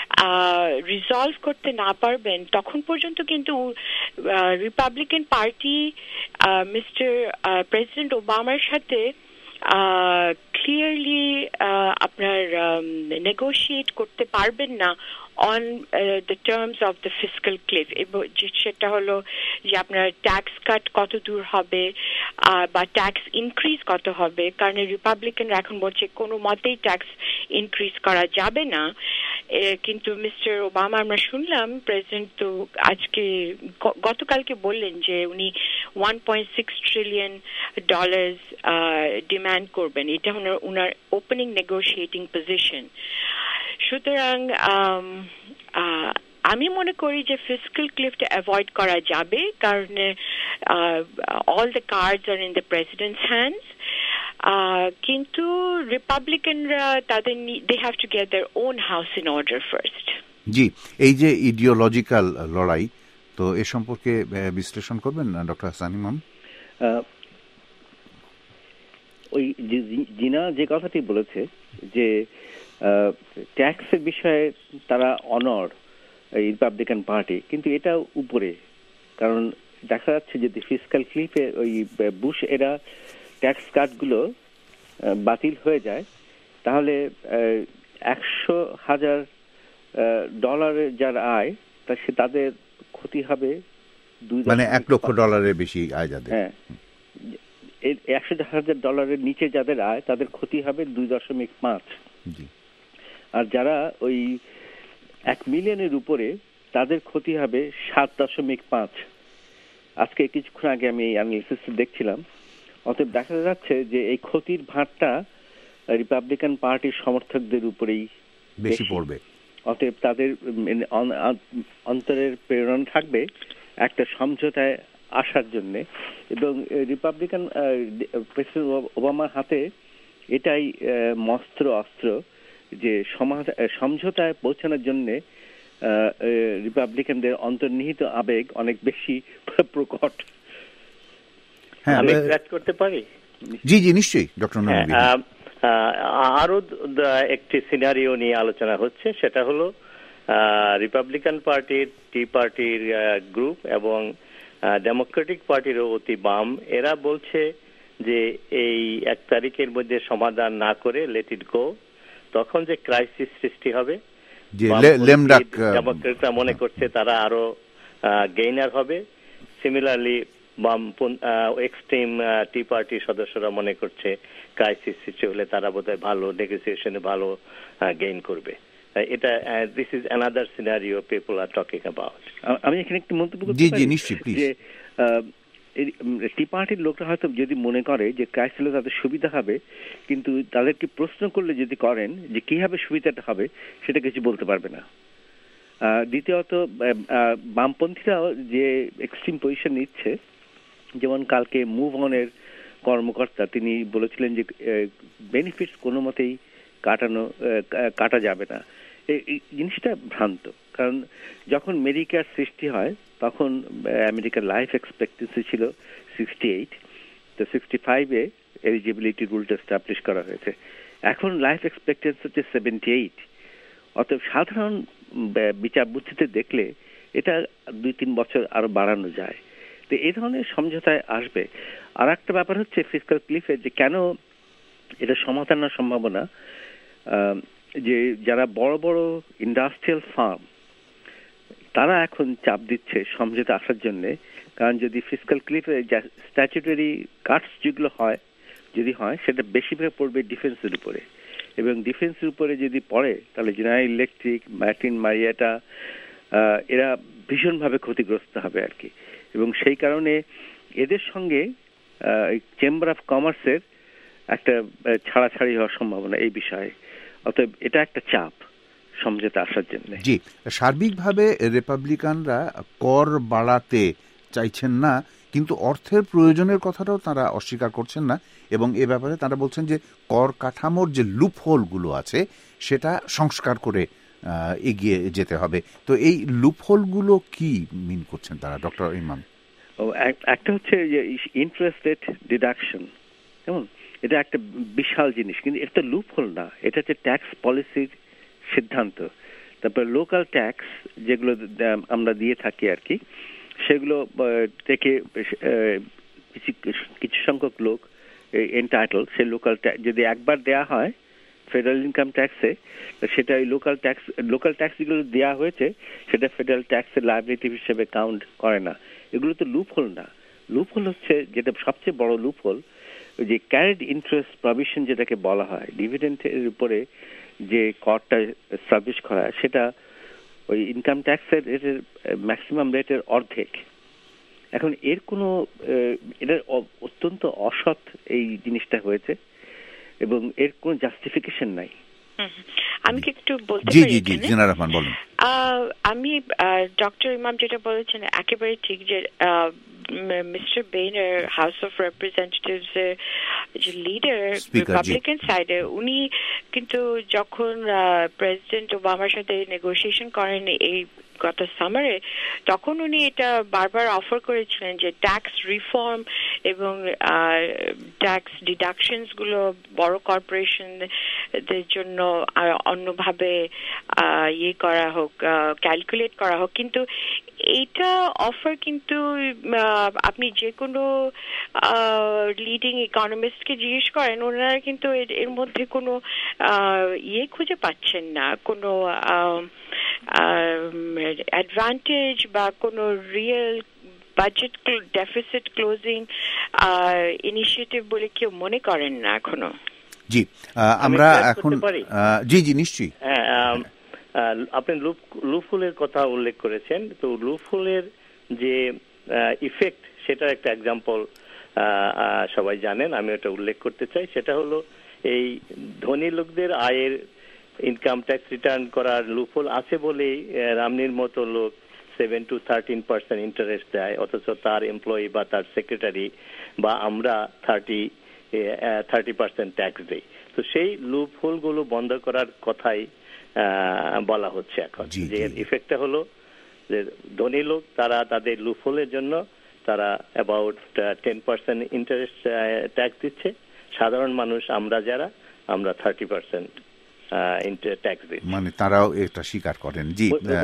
রিজলভ করতে না পারবেন তখন পর্যন্ত কিন্তু রিপাবলিকান পার্টি মিস্টার প্রেসিডেন্ট ওবামার সাথে ক্লিয়ারলি আপনার নেগোশিয়েট করতে পারবেন না on the terms of the fiscal cliff. সেটা হলো যে আপনার ট্যাক্স কাট কত দূর হবে বা ট্যাক্স ইনক্রিজ কত হবে, কারণ রিপাবলিকানরা এখন বলছে কোনো মতেই ট্যাক্স ইনক্রিজ করা যাবে না। কিন্তু মিস্টার ওবামা আমরা শুনলাম প্রেসিডেন্ট তো গতকালকে বললেন যে উনি $1.6 trillion ডিমান্ড করবেন। এটা ওনার ওপেনিং নেগোশিয়েটিং পজিশন। সুতরাং আমি মনে করি যে ফিসক্যাল ক্লিফটা অ্যাভয়েড করা যাবে, কারণ all the cards are in the president's hands. কিন্তু রিপাবলিকানরা তাদের they have to get their own house in order first. জি, এই যে ইডিওলজিক্যাল লড়াই, তো এ সম্পর্কে বিশ্লেষণ করবেন ডক্টর হাসান ইমাম? ওই জিনা যে কথাটি বলেছে যে ট্যাক্সের বিষয়ে তারা অনর রিপাবলিকান পার্টি, কিন্তু এটা উপরে, কারণ দেখা যাচ্ছে যদি ফিসক্যাল ক্লিফে ওই বুশ এরা ট্যাক্স কাটগুলো বাতিল হয়ে যায়, তাহলে $100,000 যার আয় তাদের ক্ষতি হবে মানে $1 লক্ষ বেশি আয় যাদের। হ্যাঁ, $100,000 নিচে যাদের আয় তাদের ক্ষতি হবে 2.5। আর যারা ওই 1 মিলিয়নের উপরে তাদের ক্ষতি হবে 7.5। আজকে কিছুক্ষণ আগে আমি অ্যানালিসিস দেখছিলাম। অতএব দেখা যাচ্ছে যে এই ক্ষতির ভারটা রিপাবলিকান পার্টির সমর্থকদের উপরেই বেশি পড়বে। অতএব তাদের অন্তরের প্রেরণা থাকবে একটা সমঝোতায় আসার জন্য, এবং রিপাবলিকান প্রেসিডেন্ট ওবামার হাতে এটাই মস্ত্র অস্ত্র যে সমঝোতায় পৌঁছানোর জন্য রিপাবলিকানদের অন্তর্নিহিত আবেগ অনেক বেশি প্রকট। আমি ক্র্যাক করতে পারি? জি জি, নিশ্চয়ই ডক্টর নবী। আরো একটি সিনারিও নিয়ে আলোচনা হচ্ছে, সেটা হলো রিপাবলিকান পার্টির, টি পার্টির গ্রুপ এবং ডেমোক্রেটিক পার্টিরও অতি বাম, এরা বলছে যে এই 1 তারিখের মধ্যে সমাধান না করে লেট ইট গো, তখন যে ক্রাইসিস সৃষ্টি হবে, ডেমোক্রেটরা মনে করছে তারা আরো গেইনার হবে। সিমিলারলি বাম এক্সট্রিম টি পার্টির সদস্যরা মনে করছে ক্রাইসিস সৃষ্টি হলে তারা বোধহয় ভালো নেগোসিয়েশনে ভালো গেইন করবে। এটা this is another scenario people are talking about. আমি এখানে একটু মন্তব্য করতে পারি যে টি পার্টির লোকরা হয়তো যদি মনে করে যে ক্রাইসিস হলে তাদের সুবিধা হবে, কিন্তু তাদেরকে প্রশ্ন করলে যদি করেন যে কিভাবে সুবিধাটা হবে, সেটা কিছু বলতে পারবে না। দ্বিতীয়ত বামপন্থীরাও যে এক্সট্রিম পজিশন নিচ্ছে, যেমন কালকে মুভ অনের কর্মকর্তা তিনি বলেছিলেন যে বেনিফিটস কোনো মতেই কাটা যাবে না। এই জিনিসটা ভ্রান্ত, কারণ যখন মেডিকেয়ার সৃষ্টি হয় তখন আমেরিকার লাইফ এক্সপেক্টেন্সি ছিল 68, তো 65-এ এলিজিবিলিটি রুলটা এস্টাবলিশ করা হয়েছে। এখন লাইফ এক্সপেক্টেন্সি হচ্ছে 78। অতএব সাধারণ বিচার বুদ্ধিতে দেখলে এটা 2-3 বছর আরো বাড়ানো যায়। তো এই ধরনের সমঝোতায় আসবে। আর একটা ব্যাপার হচ্ছে ফিসক্যাল ক্লিফে যে কেন এটা সমাধানের সম্ভাবনা, যে যারা বড় বড় ইন্ডাস্ট্রিয়াল ফার্ম তারা এখন চাপ দিচ্ছে সমঝোতা আসার জন্য, কারণ যদি ফিসক্যাল ক্লিফে স্ট্যাচুটরি কাটস যেগুলো হয় যদি হয় সেটা বেশিরভাগ পড়বে ডিফেন্সের উপরে, এবং ডিফেন্সের উপরে যদি পড়ে তাহলে জেনারেল ইলেকট্রিক, মার্টিন মারিয়েটা এরা ভীষণভাবে ক্ষতিগ্রস্ত হবে আর কি। এবং সেই কারণে এদের সঙ্গে চেম্বার অফ কমার্সের একটা ছাড়াছাড়ি হওয়ার সম্ভাবনা এই বিষয়ে। অতএব এটা একটা চাপ সমঝোতা আসার জন্য। জি, সার্বিকভাবে রিপাবলিকানরা কর বাড়াতে চাইছেন না, কিন্তু অর্থের প্রয়োজনের কথাটাও তারা অস্বীকার করছেন না, এবং এ ব্যাপারে তারা বলছেন যে কর কাঠামোর যে লুপহোলগুলো আছে সেটা সংস্কার করে এগিয়ে যেতে হবে। তো এই লুপহোলগুলো কি মিন করছেন তারা, ডক্টর ইমাম? একটা হচ্ছে যে ইন্টারেস্ট রেট ডিডাকশন, কেমন, এটা একটা বিশাল জিনিস, কিন্তু এটা তো লুপহোল না, এটা হচ্ছে ট্যাক্স পলিসির সিদ্ধান্ত। তারপর লোকাল ট্যাক্স যেগুলো আমরা দিয়ে থাকি আর কি, সেগুলো থেকে কিছু সংখ্যক লোক এন্টাইটেল, সেই লোকাল ট্যাক্স যদি একবার দেয়া হয় ফেডারেল ইনকাম ট্যাক্সে, সেটা ওই লোকাল ট্যাক্স যেগুলো দেওয়া হয়েছে সেটা ফেডারেল ট্যাক্সের লায়াবিলিটি হিসেবে কাউন্ট করে না। এগুলো তো লুপহোল না। লুপহোল হচ্ছে যেটা সবচেয়ে বড় লুপহোল, যে ক্যারিড ইন্টারেস্ট প্রভিশন যেটাকে বলা হয়, ডিভিডেন্ডের উপরে যে করটা এস্টাবলিশ করা হয় সেটা ওই ইনকাম ট্যাক্সের ম্যাক্সিমাম রেটের অর্ধেক, এখন এর কোনো এটা অত্যন্ত অসৎ এই জিনিসটা হয়েছে এবং এর কোনো জাস্টিফিকেশন নাই। আমি কি একটু বলতে জি পারি? জি জি জিনা রহমান বলুন। আমি ডক্টর ইমাম যেটা বলেছেন একেবারে ঠিক, যে mister Boehner House of Representatives এর যে লিডার রিপাবলিকান সাইডে, উনি কিন্তু যখন প্রেসিডেন্ট ওবামার সাথে নেগোসিয়েশন করেন এই গত সামারে, তখন উনি এটা বারবার অফার করেছিলেন যে ট্যাক্স রিফর্ম এবং ট্যাক্স ডিডাকশনস গুলো বড় কর্পোরেশনদের জন্য অন্যভাবে ইয়ে করা হোক, ক্যালকুলেট করা হোক। কিন্তু এইটা অফার কিন্তু আপনি যে কোনো লিডিং ইকোনমিস্টকে জিজ্ঞেস করেন, ওনারা কিন্তু এর মধ্যে কোনো ইয়ে খুঁজে পাচ্ছেন না, কোনো অ্যাডভান্টেজ বা কোনো real budget deficit closing initiative বলে কেউ মনে করেন না এখনো। জি আমরা এখন জি জি নিশ্চয়ই। আপনি লুপহোলের কথা উল্লেখ করেছেন, তো লুপহোলের যে ইফেক্ট সেটার একটা এক্সাম্পল সবাই জানেন, আমি ওটা উল্লেখ করতে চাই। সেটা হলো এই ধনী লোকদের আয়ের ইনকাম ট্যাক্স রিটার্ন করার লুপহোল আছে বলেই রামনির মতো লোক 7 to 13% ইন্টারেস্ট দেয়, অথচ তার এমপ্লয়ি বা তার সেক্রেটারি বা আমরা 30% ট্যাক্স দেই। তো সেই লুপহোল গুলো বন্ধ করার কথাই বলা হচ্ছে এখন। যে ইফেক্টটা হলো যে ধনী লোক তারা তাদের লুপহোলের জন্য তারা অ্যাবাউট 10% ইন্টারেস্ট ট্যাক্স দিচ্ছে, সাধারণ মানুষ আমরা যারা আমরা 30% ট্যাক্স দিই, মানে তারাও এটা স্বীকার করেন। জি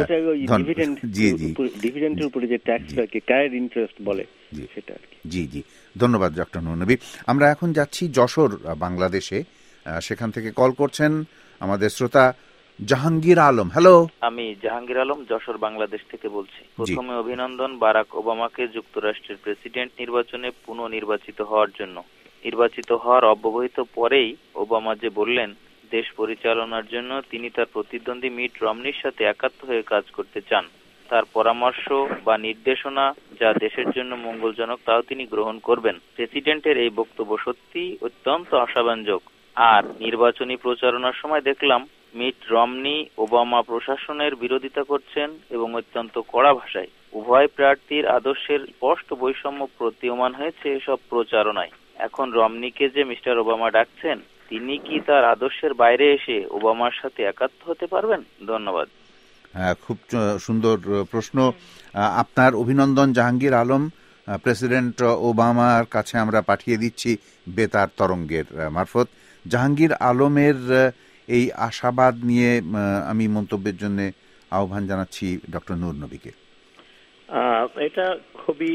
ডিভিডেন্ডের উপরে যে ট্যাক্সটাকে ক্যারিড ইন্টারেস্ট বলে সেটা আর কি। জি জি ধন্যবাদ ডক্টর নূর নবী। আমরা এখন যাচ্ছি যশোর বাংলাদেশে, সেখান থেকে কল করছেন আমাদের শ্রোতা জাহাঙ্গীর আলম। হ্যালো, আমি জাহাঙ্গীর আলম যশোর বাংলাদেশ থেকে বলছি। প্রথমে অভিনন্দন বারাক ওবামাকে যুক্তরাষ্ট্রের প্রেসিডেন্ট নির্বাচনে পুনঃনির্বাচিত হওয়ার জন্য। নির্বাচিত হওয়ার অব্যবহিত পরেই ওবামা যে বললেন দেশ পরিচালনার জন্য তিনি তার প্রতিদ্বন্দ্বী মিট রমনির সাথে একাত্ম হয়ে কাজ করতে চান। তার পরামর্শ বা নির্দেশনা যা দেশের জন্য মঙ্গলজনক তাও তিনি গ্রহণ করবেন। প্রেসিডেন্টের এই বক্তব্য সত্যি অত্যন্ত আশাব্যঞ্জক। আর নির্বাচনী প্রচারণার সময় দেখলাম মিট রমনি ওবামা প্রশাসনের বিরোধিতা করছেন এবং অত্যন্ত কড়া ভাষায়। উভয় প্রার্থীর আদর্শের স্পষ্ট বৈষম্য প্রতীয়মান হয়েছে এসব প্রচারণায়। এখন রমনিকে যে মিস্টার ওবামা ডাকছেন, তিনি কি তার আদর্শের বাইরে এসে ওবামার সাথে একাত্ম হতে পারবেন? ধন্যবাদ। খুব সুন্দর প্রশ্ন। আপনার অভিনন্দন জাহাঙ্গীর আলম। প্রেসিডেন্ট ওবামার কাছে আমরা পাঠিয়ে দিচ্ছি বেতার তরঙ্গের মারফত। জাহাঙ্গীর আলমের এই আশাবাদ নিয়ে আমি মন্তব্যের জন্য আহ্বান জানাচ্ছি ডক্টর নূর নবীকে। এটা খুবই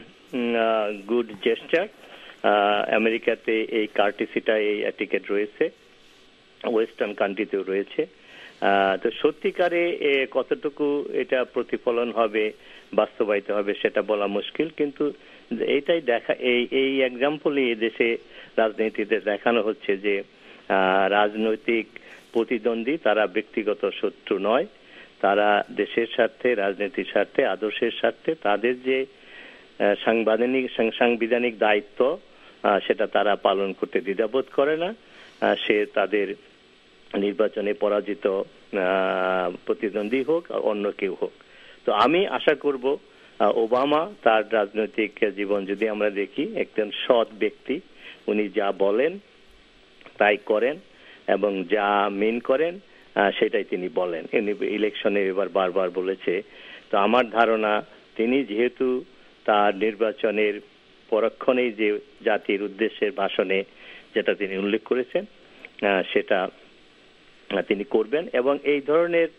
গুড জেস্টার। আমেরিকাতে এই কার্টিসিটা এই এটিকেট রয়েছে, ওয়েস্টার্ন কান্ট্রিতেও রয়েছে। তো সত্যিকারে কতটুকু এটা প্রতিফলন হবে, বাস্তবায়িত হবে সেটা বলা মুশকিল, কিন্তু এইটাই দেখা, এই এক্সাম্পলই দেশে রাজনীতিতে দেখানো হচ্ছে যে রাজনৈতিক প্রতিদ্বন্দ্বী তারা ব্যক্তিগত শত্রু নয়, তারা দেশের স্বার্থে, রাজনীতির স্বার্থে, আদর্শের স্বার্থে তাদের যে সাংবিধানিক দায়িত্ব সেটা তারা পালন করতে দ্বিধাবোধ করে না। সে তাদের নির্বাচনে পরাজিত প্রতিদ্বন্দ্বী হোক আর অন্য কেউ হোক। তো আমি আশা করব ওবামা তার রাজনৈতিক জীবন যদি আমরা দেখি, একজন সৎ ব্যক্তি, উনি যা বলেন তাই করেন এবং যা মেন করেন সেটাই তিনি বলেন। ইলেকশনে এবার বারবার বলেছে। তো আমার ধারণা তিনি যেহেতু তার নির্বাচনের পরক্ষণেই যে জাতির উদ্দেশ্যের ভাষণে যেটা তিনি উল্লেখ করেছেন সেটা তিনি করবেন এবং এই ধরনের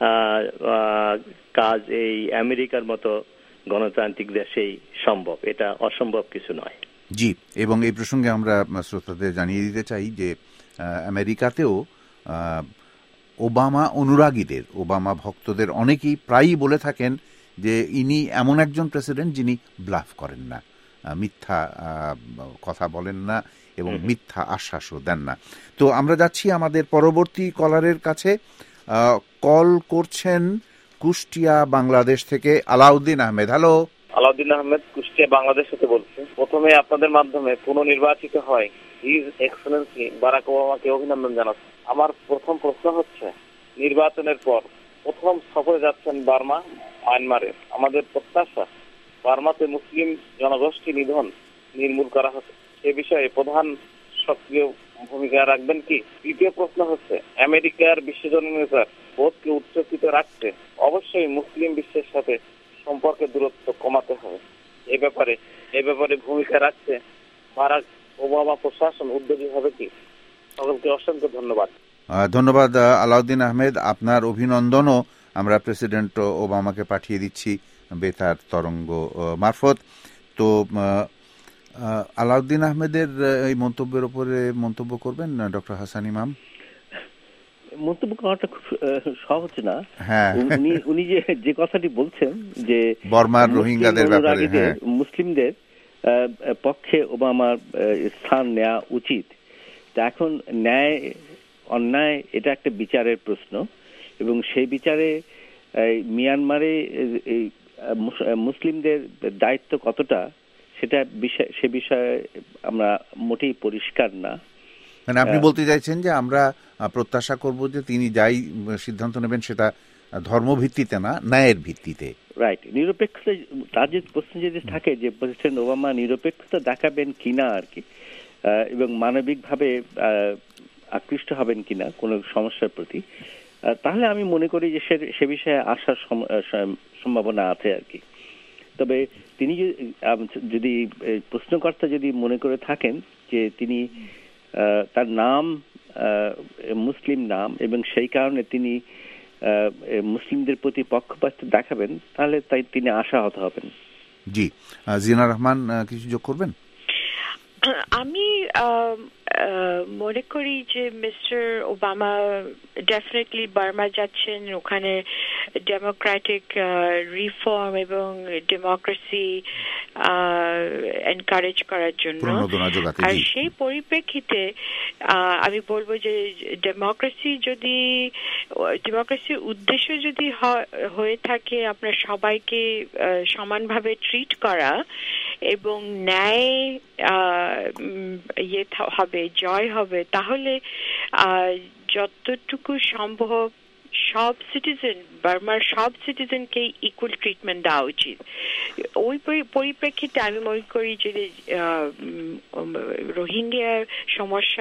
কাজ এই আমেরিকার মতো গণতান্ত্রিক দেশেই সম্ভব, এটা অসম্ভব কিছু নয়। জি, এবং এই প্রসঙ্গে আমরা শ্রোতাদের জানিয়ে দিতে চাই যে আমেরিকাতেও ওবামা অনুরাগীদের, ওবামা ভক্তদের অনেকেই প্রায়ই বলে থাকেন যে ইনি এমন একজন প্রেসিডেন্ট যিনি ব্লাফ করেন না, মিথ্যা কথা বলেন না এবং মিথ্যা আশ্বাসও দেন না। তো আমরা যাচ্ছি আমাদের পরবর্তী কলারের কাছে। কল করছেন কুষ্টিয়া বাংলাদেশ থেকে আলাউদ্দিন আহমেদ। হ্যালো আলাউদ্দিন আহমেদ, কুষ্টিয়া, বাংলাদেশ থেকে বলছি। প্রথমে আপনাদের মাধ্যমে পুনর্নির্বাচিত হয় হিজ এক্সেলেন্সি বারাক ওবামাকে অভিনন্দন জানাচ্ছি। আমার প্রথম প্রশ্ন হচ্ছে, নির্বাচনের পর প্রথম সফরে যাচ্ছেন বার্মা, মায়ানমারে। আমাদের প্রত্যাশা বার্মাতে মুসলিম জনগোষ্ঠী নিধন নির্মূল করা হচ্ছে, এ বিষয়ে প্রধান সক্রিয় ভূমিকা রাখবেন কি? দ্বিতীয় প্রশ্ন হচ্ছে, আমেরিকার বিশ্বজনীনতার বোধকে উচ্চকিত রাখতে অবশ্যই মুসলিম বিশ্বের সাথে সম্পর্কের দূরত্ব কমাতে হবে। এ ব্যাপারে ভূমিকা রাখতে বারাক ওবামা প্রশাসন উদ্যোগী হবে কি? সকলকে অসংখ্য ধন্যবাদ। ধন্যবাদ আলাউদ্দিন আহমেদ, আপনার অভিনন্দনও আমরা প্রেসিডেন্ট ওবামাকে পাঠিয়ে দিচ্ছি বেতার তরঙ্গ মারফত। তো আলাউদ্দিন আহমেদের এই মন্তব্যের উপরে মন্তব্য করবেন ডক্টর হাসান ইমাম? মন্তব্য করাটা খুব সহজ না। হ্যাঁ, উনি যে কথাটি বলছেন যে বর্মার রোহিঙ্গাদের ব্যাপারে মুসলিমদের পক্ষে ওবামার স্থান নেওয়া উচিত। তা এখন ন্যায় অন্যায় এটা একটা বিচারের প্রশ্ন, এবং সেই বিচারে মিয়ানমারে মুসলিমদের দায়িত্ব কতটা সে বিষয়ে আমরা মোটেই পরিষ্কার না। মানে আপনি বলতে চাইছেন যে আমরা প্রত্যাশা করব যে তিনি যাই সিদ্ধান্ত নেবেন সেটা ধর্মভিত্তিতে না, ন্যায়ের ভিত্তিতে। রাইট, নিরপেক্ষতা। তার যে প্রশ্ন যদি থাকে যে প্রেসিডেন্ট ওবামা নিরপেক্ষতা দেখাবেন কিনা আর কি, এবং মানবিকভাবে আকৃষ্ট হবেন কিনা কোনো সমস্যার প্রতি, তাহলে আমি মনে করি যে সে বিষয়ে আসার সম্ভাবনা আছে আর কি। তবে তিনি যদি প্রশ্নকর্তা যদি মনে করে থাকেন যে তিনি তার নাম মুসলিম নাম এবং সেই কারণে তিনি মুসলিমদের প্রতি পক্ষপাত দেখাবেন, তাহলে তাই তিনি আশাহত হবেন। জি, জিনা রহমান কিছু যোগ করবেন? আমি মনে করি যে মিস্টার ওবামা ডেফিনেটলি বার্মা যাচ্ছেন, ওখানে ডেমোক্রেটিক রিফর্ম এবং ডেমোক্রেসি এনকারেজ করার জন্য। আর সেই পরিপ্রেক্ষিতে আমি বলবো যে ডেমোক্রেসির উদ্দেশ্য যদি হয়ে থাকে আপনার সবাইকে সমানভাবে ট্রিট করা এবং ন্যায় হবে, জয় হবে, তাহলে যতটুকু সম্ভব সব সিটিজেন, বার্মার সব সিটিজেনকে ইকুয়াল ট্রিটমেন্ট দেওয়া উচিত। ওই পরিপ্রেক্ষিতে আমি মনে করি যে রোহিঙ্গা সমস্যা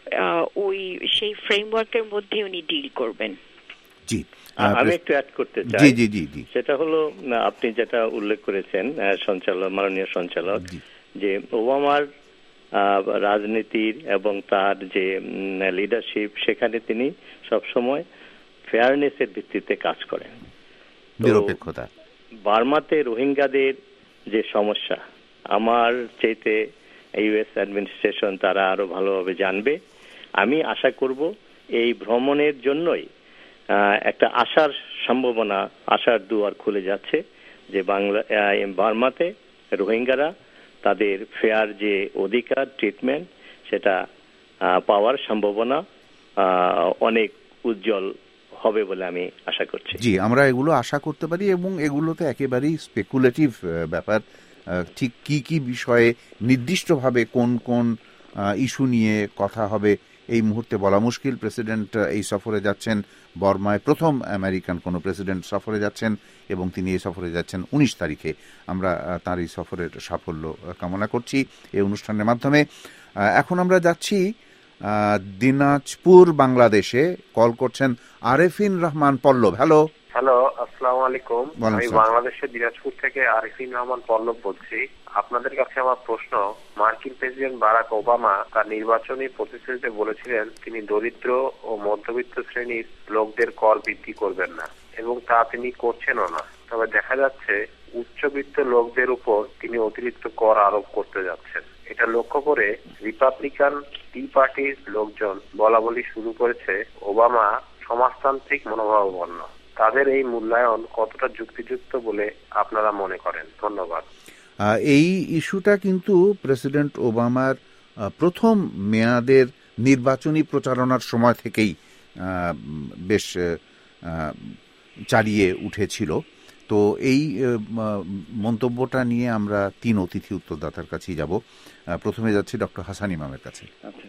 সেই ফ্রেমওয়ার্কের মধ্যে উনি ডিল করবেন। জি, আমি একটু অ্যাড করতে চাই। সেটা হলো আপনি যেটা উল্লেখ করেছেন মাননীয় সঞ্চালক, যে ওবামার রাজনীতির এবং তার যে লিডারশিপ, সেখানে তিনি সবসময় ফেয়ারনেসের ভিত্তিতে কাজ করেন। নিরপেক্ষতা। বার্মাতে রোহিঙ্গাদের যে সমস্যা, আমার চাইতে ইউএস অ্যাডমিনিস্ট্রেশন তারা আরো ভালোভাবে জানবে। আমি আশা করব এই ভ্রমণের জন্যই একটা আশার সম্ভাবনা, আশার দুয়ার খুলে যাচ্ছে যে বার্মাতে রোহিঙ্গারা তাদের ফেয়ার যে অধিকার, ট্রিটমেন্ট, সেটা পাওয়ার সম্ভাবনা অনেক উজ্জ্বল হবে বলে আমি আশা করছি। জি, আমরা এগুলো আশা করতে পারি, এবং এগুলোতে একেবারেই স্পেকুলেটিভ ব্যাপার। ঠিক কি কি বিষয়ে নির্দিষ্টভাবে কোন কোন ইস্যু নিয়ে কথা হবে এই মুহূর্তে বলা মুশকিল। প্রেসিডেন্ট এই সফরে যাচ্ছেন বর্মায়, প্রথম আমেরিকান কোনো প্রেসিডেন্ট সফরে যাচ্ছেন, এবং তিনি এই সফরে যাচ্ছেন 19 তারিখে। আমরা তার এই সফরের সাফল্য কামনা করছি এই অনুষ্ঠানের মাধ্যমে। এখন আমরা যাচ্ছি দিনাজপুর, বাংলাদেশে। কল করছেন আরেফিন রহমান পল্লব। হ্যালো, আসসালামু আলাইকুম। আমি বাংলাদেশের দিনাজপুর থেকে আরেফিন রহমান পল্লব বলছি। আপনাদের কাছে আমার প্রশ্ন, মার্কিন প্রেসিডেন্ট বারাক ওবামা তার নির্বাচনী প্রতিশ্রুতিতে বলেছিলেন তিনি দরিদ্র ও মধ্যবিত্ত শ্রেণীর লোকদের কর বৃদ্ধি করবেন না, এবং তা তিনি করছেনও না। তবে দেখা যাচ্ছে উচ্চবিত্ত লোকদের উপর তিনি অতিরিক্ত কর আরোপ করতে যাচ্ছেন। এটা লক্ষ্য করে রিপাবলিকান টি পার্টির লোকজন বলা বলি শুরু করেছে ওবামা সমাজতান্ত্রিক মনোভাবাপন্ন। তাদের এই মূল্যায়ন কতটা যুক্তিযুক্ত বলে আপনারা মনে করেন? ধন্যবাদ। এই ইস্যুটা কিন্তু প্রেসিডেন্ট ওবামার প্রথম মেয়াদের নির্বাচনী প্রচারণার সময় থেকেই বেশ চালিয়ে উঠেছিল। তো এই মন্তব্যটা নিয়ে আমরা 3 অতিথি উত্তরদাতার কাছেই যাব। প্রথমে যাচ্ছি ডক্টর হাসান ইমামের কাছে।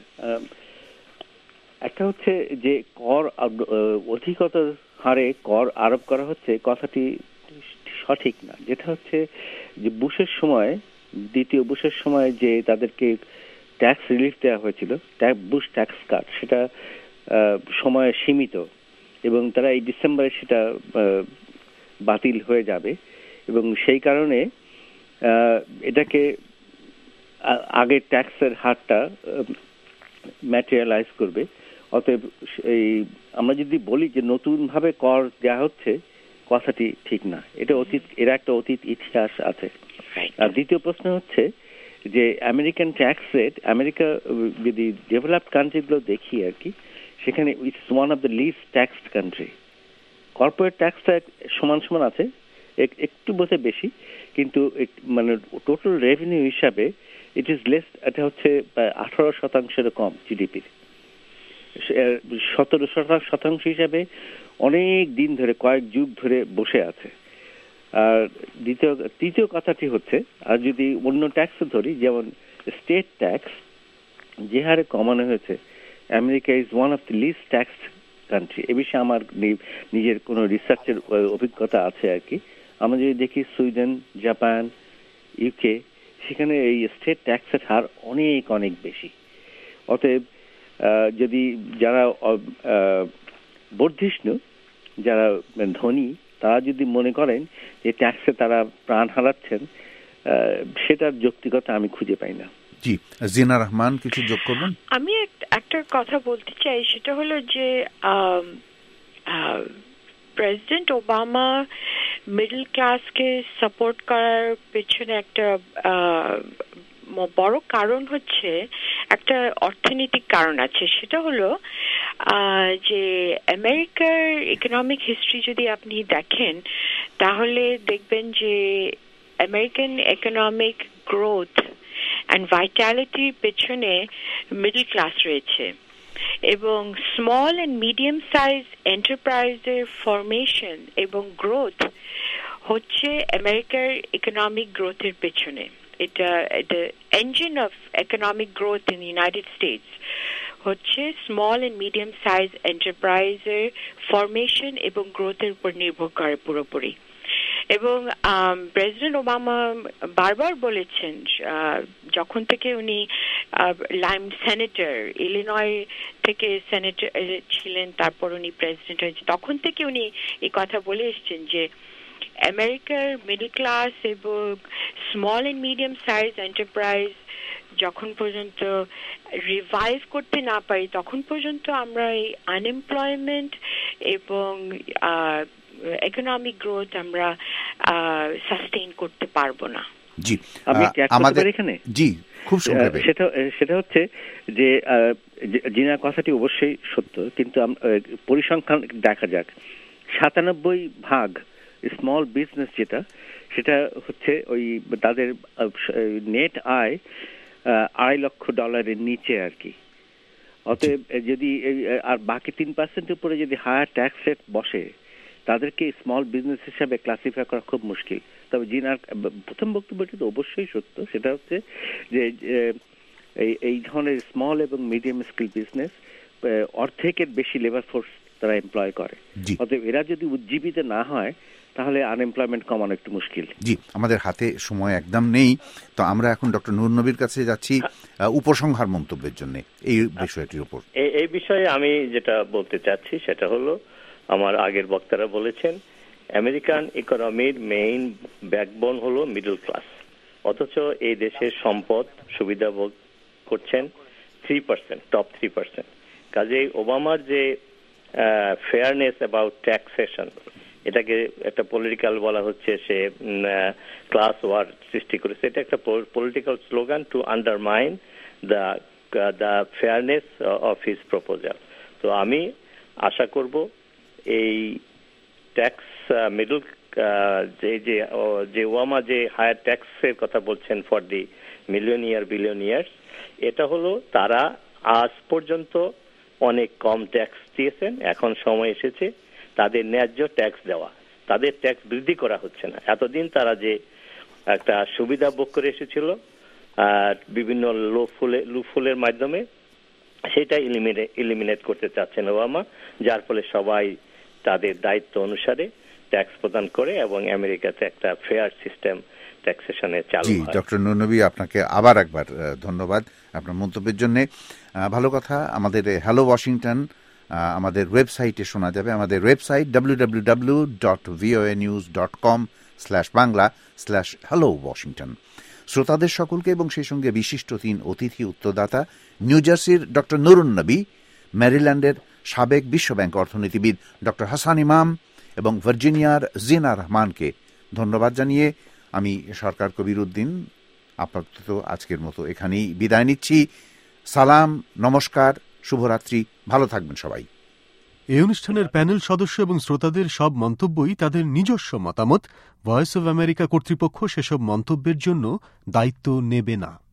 একটা হচ্ছে যে কর অধিকতর হারে কর আরোপ করা হচ্ছে, কথাটি সঠিক না। যেটা হচ্ছে যে বুশের সময়, দ্বিতীয় বুশের সময় যে তাদেরকে ট্যাক্স রিলিফ দেওয়া হয়েছিল, বুশ ট্যাক্স কাট, সেটা সময় সীমিত এবং তারা এই ডিসেম্বরে সেটা বাতিল হয়ে যাবে এবং সেই কারণে এটাকে আগের ট্যাক্সের হারটা ম্যাটেরিয়ালাইজ করবে। অতএব এই আমরা যদি বলি যে নতুন ভাবে কর দেওয়া হচ্ছে, কথাটি ঠিক না। এটা অতীত, এরা একটা অতীত ইতিহাস আছে। আর দ্বিতীয় প্রশ্ন হচ্ছে যে আমেরিকান ট্যাক্স রেট, আমেরিকা যদি ডেভেলপড কান্ট্রিগুলো দেখি আর কি, সেখানে it's one of the least taxed country. Corporate ট্যাক্সটা সমান সমান আছে, একটু বোধ বেশি, কিন্তু মানে টোটাল রেভিনিউ হিসাবে ইট ইজ লেস। এটা হচ্ছে 18% কম জিডিপির। 17% হিসাবে অনেক দিন ধরে, কয়েক যুগ ধরে বসে আছে। আর তৃতীয় কথাটি হচ্ছে, আর যদি অন্য ট্যাক্স ধরি, যেমন স্টেট ট্যাক্স যে হারে কমানো হয়েছে, America is one of the least taxed country. এ বিষয়ে আমার নিজের কোনো রিসার্চের অভিজ্ঞতা আছে আর কি। আমরা যদি দেখি সুইডেন, জাপান, ইউকে, সেখানে এই স্টেট ট্যাক্সের হার অনেক অনেক বেশি। অতএব যদি যারা বর্ধিষ্ণু, যারা ধনী, তারা যদি মনে করেন যে ট্যাক্সে তারা প্রাণ হারাচ্ছেন, সেটার যৌক্তিকতা আমি খুঁজে পাই না। জি, জিনা রহমান কিছু যোগ করবেন? আমি একটা কথা বলতে চাই, সেটা হলো যে প্রেসিডেন্ট ওবামা মিডল ক্লাসকে সাপোর্ট করার পেছনে একটা বড় কারণ হচ্ছে, একটা অর্থনৈতিক কারণ আছে। সেটা হলো যে আমেরিকার ইকোনমিক হিস্ট্রি যদি আপনি দেখেন, তাহলে দেখবেন যে আমেরিকান ইকোনমিক গ্রোথ অ্যান্ড ভাইটালিটির পেছনে মিডল ক্লাস রয়েছে, এবং স্মল অ্যান্ড মিডিয়াম সাইজ এন্টারপ্রাইজের ফরমেশন এবং গ্রোথ হচ্ছে আমেরিকার ইকোনমিক গ্রোথের পেছনে। এটা engine of economic growth in United States হচ্ছে স্মল অ্যান্ড মিডিয়াম সাইজ এন্টারপ্রাইজের ফরমেশন এবং গ্রোথের উপর নির্ভর করে পুরোপুরি। এবং প্রেসিডেন্ট ওবামা বারবার বলেছেন, যখন থেকে উনি লাইম সেনেটর, ইলিনয় থেকে সেনেটর ছিলেন, তারপর উনি প্রেসিডেন্ট হয়েছে, তখন থেকে উনি এই কথা বলে এসছেন যে আমেরিকার মিডল ক্লাস এবং small and medium size enterprise যখন পর্যন্ত রিভাইভ করতে না পারি, তখন পর্যন্ত আমরা এই আনএমপ্লয়মেন্ট এবং ইকোনমিক গ্রোথ আমরা সাস্টেইন করতে পারবো না। জি, আমাদের এখানে জি খুব সংক্ষেপে সেটা হচ্ছে যে জিনার কথাটি অবশ্যই সত্য, কিন্তু পরিসংখ্যান দেখা যাক। 97% স্মল বিজনেস যেটা, সেটা হচ্ছে ওই তাদের নেট আয় $2.5 লক্ষ নিচে আর কি। অতএব যদি আর বাকি 3% উপরে যদি হায়ার ট্যাক্স রেট বসে, তাদেরকে স্মল বিজনেস হিসাবে ক্লাসিফাই করা খুব মুশকিল। তবে জিনার প্রথম বক্তব্যটি তো অবশ্যই সত্য, সেটা হচ্ছে যে এই ধরনের স্মল এবং মিডিয়াম স্কেল বিজনেস অর্ধেকের বেশি লেবার ফোর্স তারা এমপ্লয় করে। অতএব এরা যদি উজ্জীবিত না হয়, তাহলে আনএমপ্লয়মেন্ট কমানো একটু মুশকিল। জি, আমাদের হাতে সময় একদম নেই, তো আমরা এখন ডক্টর নূর নবীর কাছে যাচ্ছি উপসংহার মন্তব্যের জন্য এই বিষয়টির উপর। এই বিষয়ে আমি যেটা বলতে চাচ্ছি সেটা হলো, আমার আগের বক্তারা বলেছেন আমেরিকান ইকোনমির মেইন ব্যাকবোন হলো মিডল ক্লাস, অথচ এই দেশের সম্পদ সুবিধা ভোগ করছেন 3%, টপ 3%। কাজেই ওবামার যে ফেয়ারনেস অ্যাবাউট ট্যাক্সেশন, এটাকে একটা পলিটিক্যাল বলা হচ্ছে, সে ক্লাস ওয়ার সৃষ্টি করেছে। এটা একটা political slogan to undermine the fairness of his proposal. তো আমি আশা করব এই ট্যাক্স মিডল যে ওবামা যে হায়ার ট্যাক্সের কথা বলছেন ফর দি বিলিয়নিয়ার্স, এটা হলো তারা আজ পর্যন্ত অনেক কম ট্যাক্স দিয়েছেন, এখন সময় এসেছে তাদের ন্যায্য ট্যাক্স দেওয়া। তাদের ট্যাক্স বৃদ্ধি করা হচ্ছে না। এতদিন তারা যে একটা সুবিধা ভোগ করে এসেছিল বিভিন্ন লুফুলের মাধ্যমে, সেটা এলিমিনেট করতে চাচ্ছেন ওবামা, যার ফলে সবাই তাদের দায়িত্ব অনুসারে ট্যাক্স প্রদান করে এবং আমেরিকাতে একটা ফেয়ার সিস্টেম ট্যাক্সেশনে চালু হয়। ডক্টর নূর নবী, আপনাকে আবার একবার ধন্যবাদ আপনার মন্তব্যের জন্য। ভালো কথা, আমাদের হ্যালো ওয়াশিংটন আমাদের ওয়েবসাইটে শোনা যাবে। আমাদের ওয়েবসাইট www.voanews.com/bangla/hello-washington। শ্রোতাদের সকলকে এবং সেই সঙ্গে বিশিষ্ট 3 অতিথি উত্তরদাতা, নিউ জার্সির ডক্টর নুরুন নবী, ম্যারিল্যান্ডের সাবেক বিশ্বব্যাংক অর্থনীতিবিদ ডক্টর হাসান ইমাম এবং ভার্জিনিয়ার জিনা রহমানকে ধন্যবাদ জানিয়ে আমি সরকার কবির উদ্দিন আপাতত আজকের মতো এখানেই বিদায় নিচ্ছি। সালাম, নমস্কার, শুভরাত্রি, ভালো থাকবেন সবাই। এই অনুষ্ঠানের প্যানেল সদস্য এবং শ্রোতাদের সব মন্তব্যই তাদের নিজস্ব মতামত। ভয়েস অব আমেরিকা কর্তৃপক্ষ সেসব মন্তব্যের জন্য দায়িত্ব নেবে না।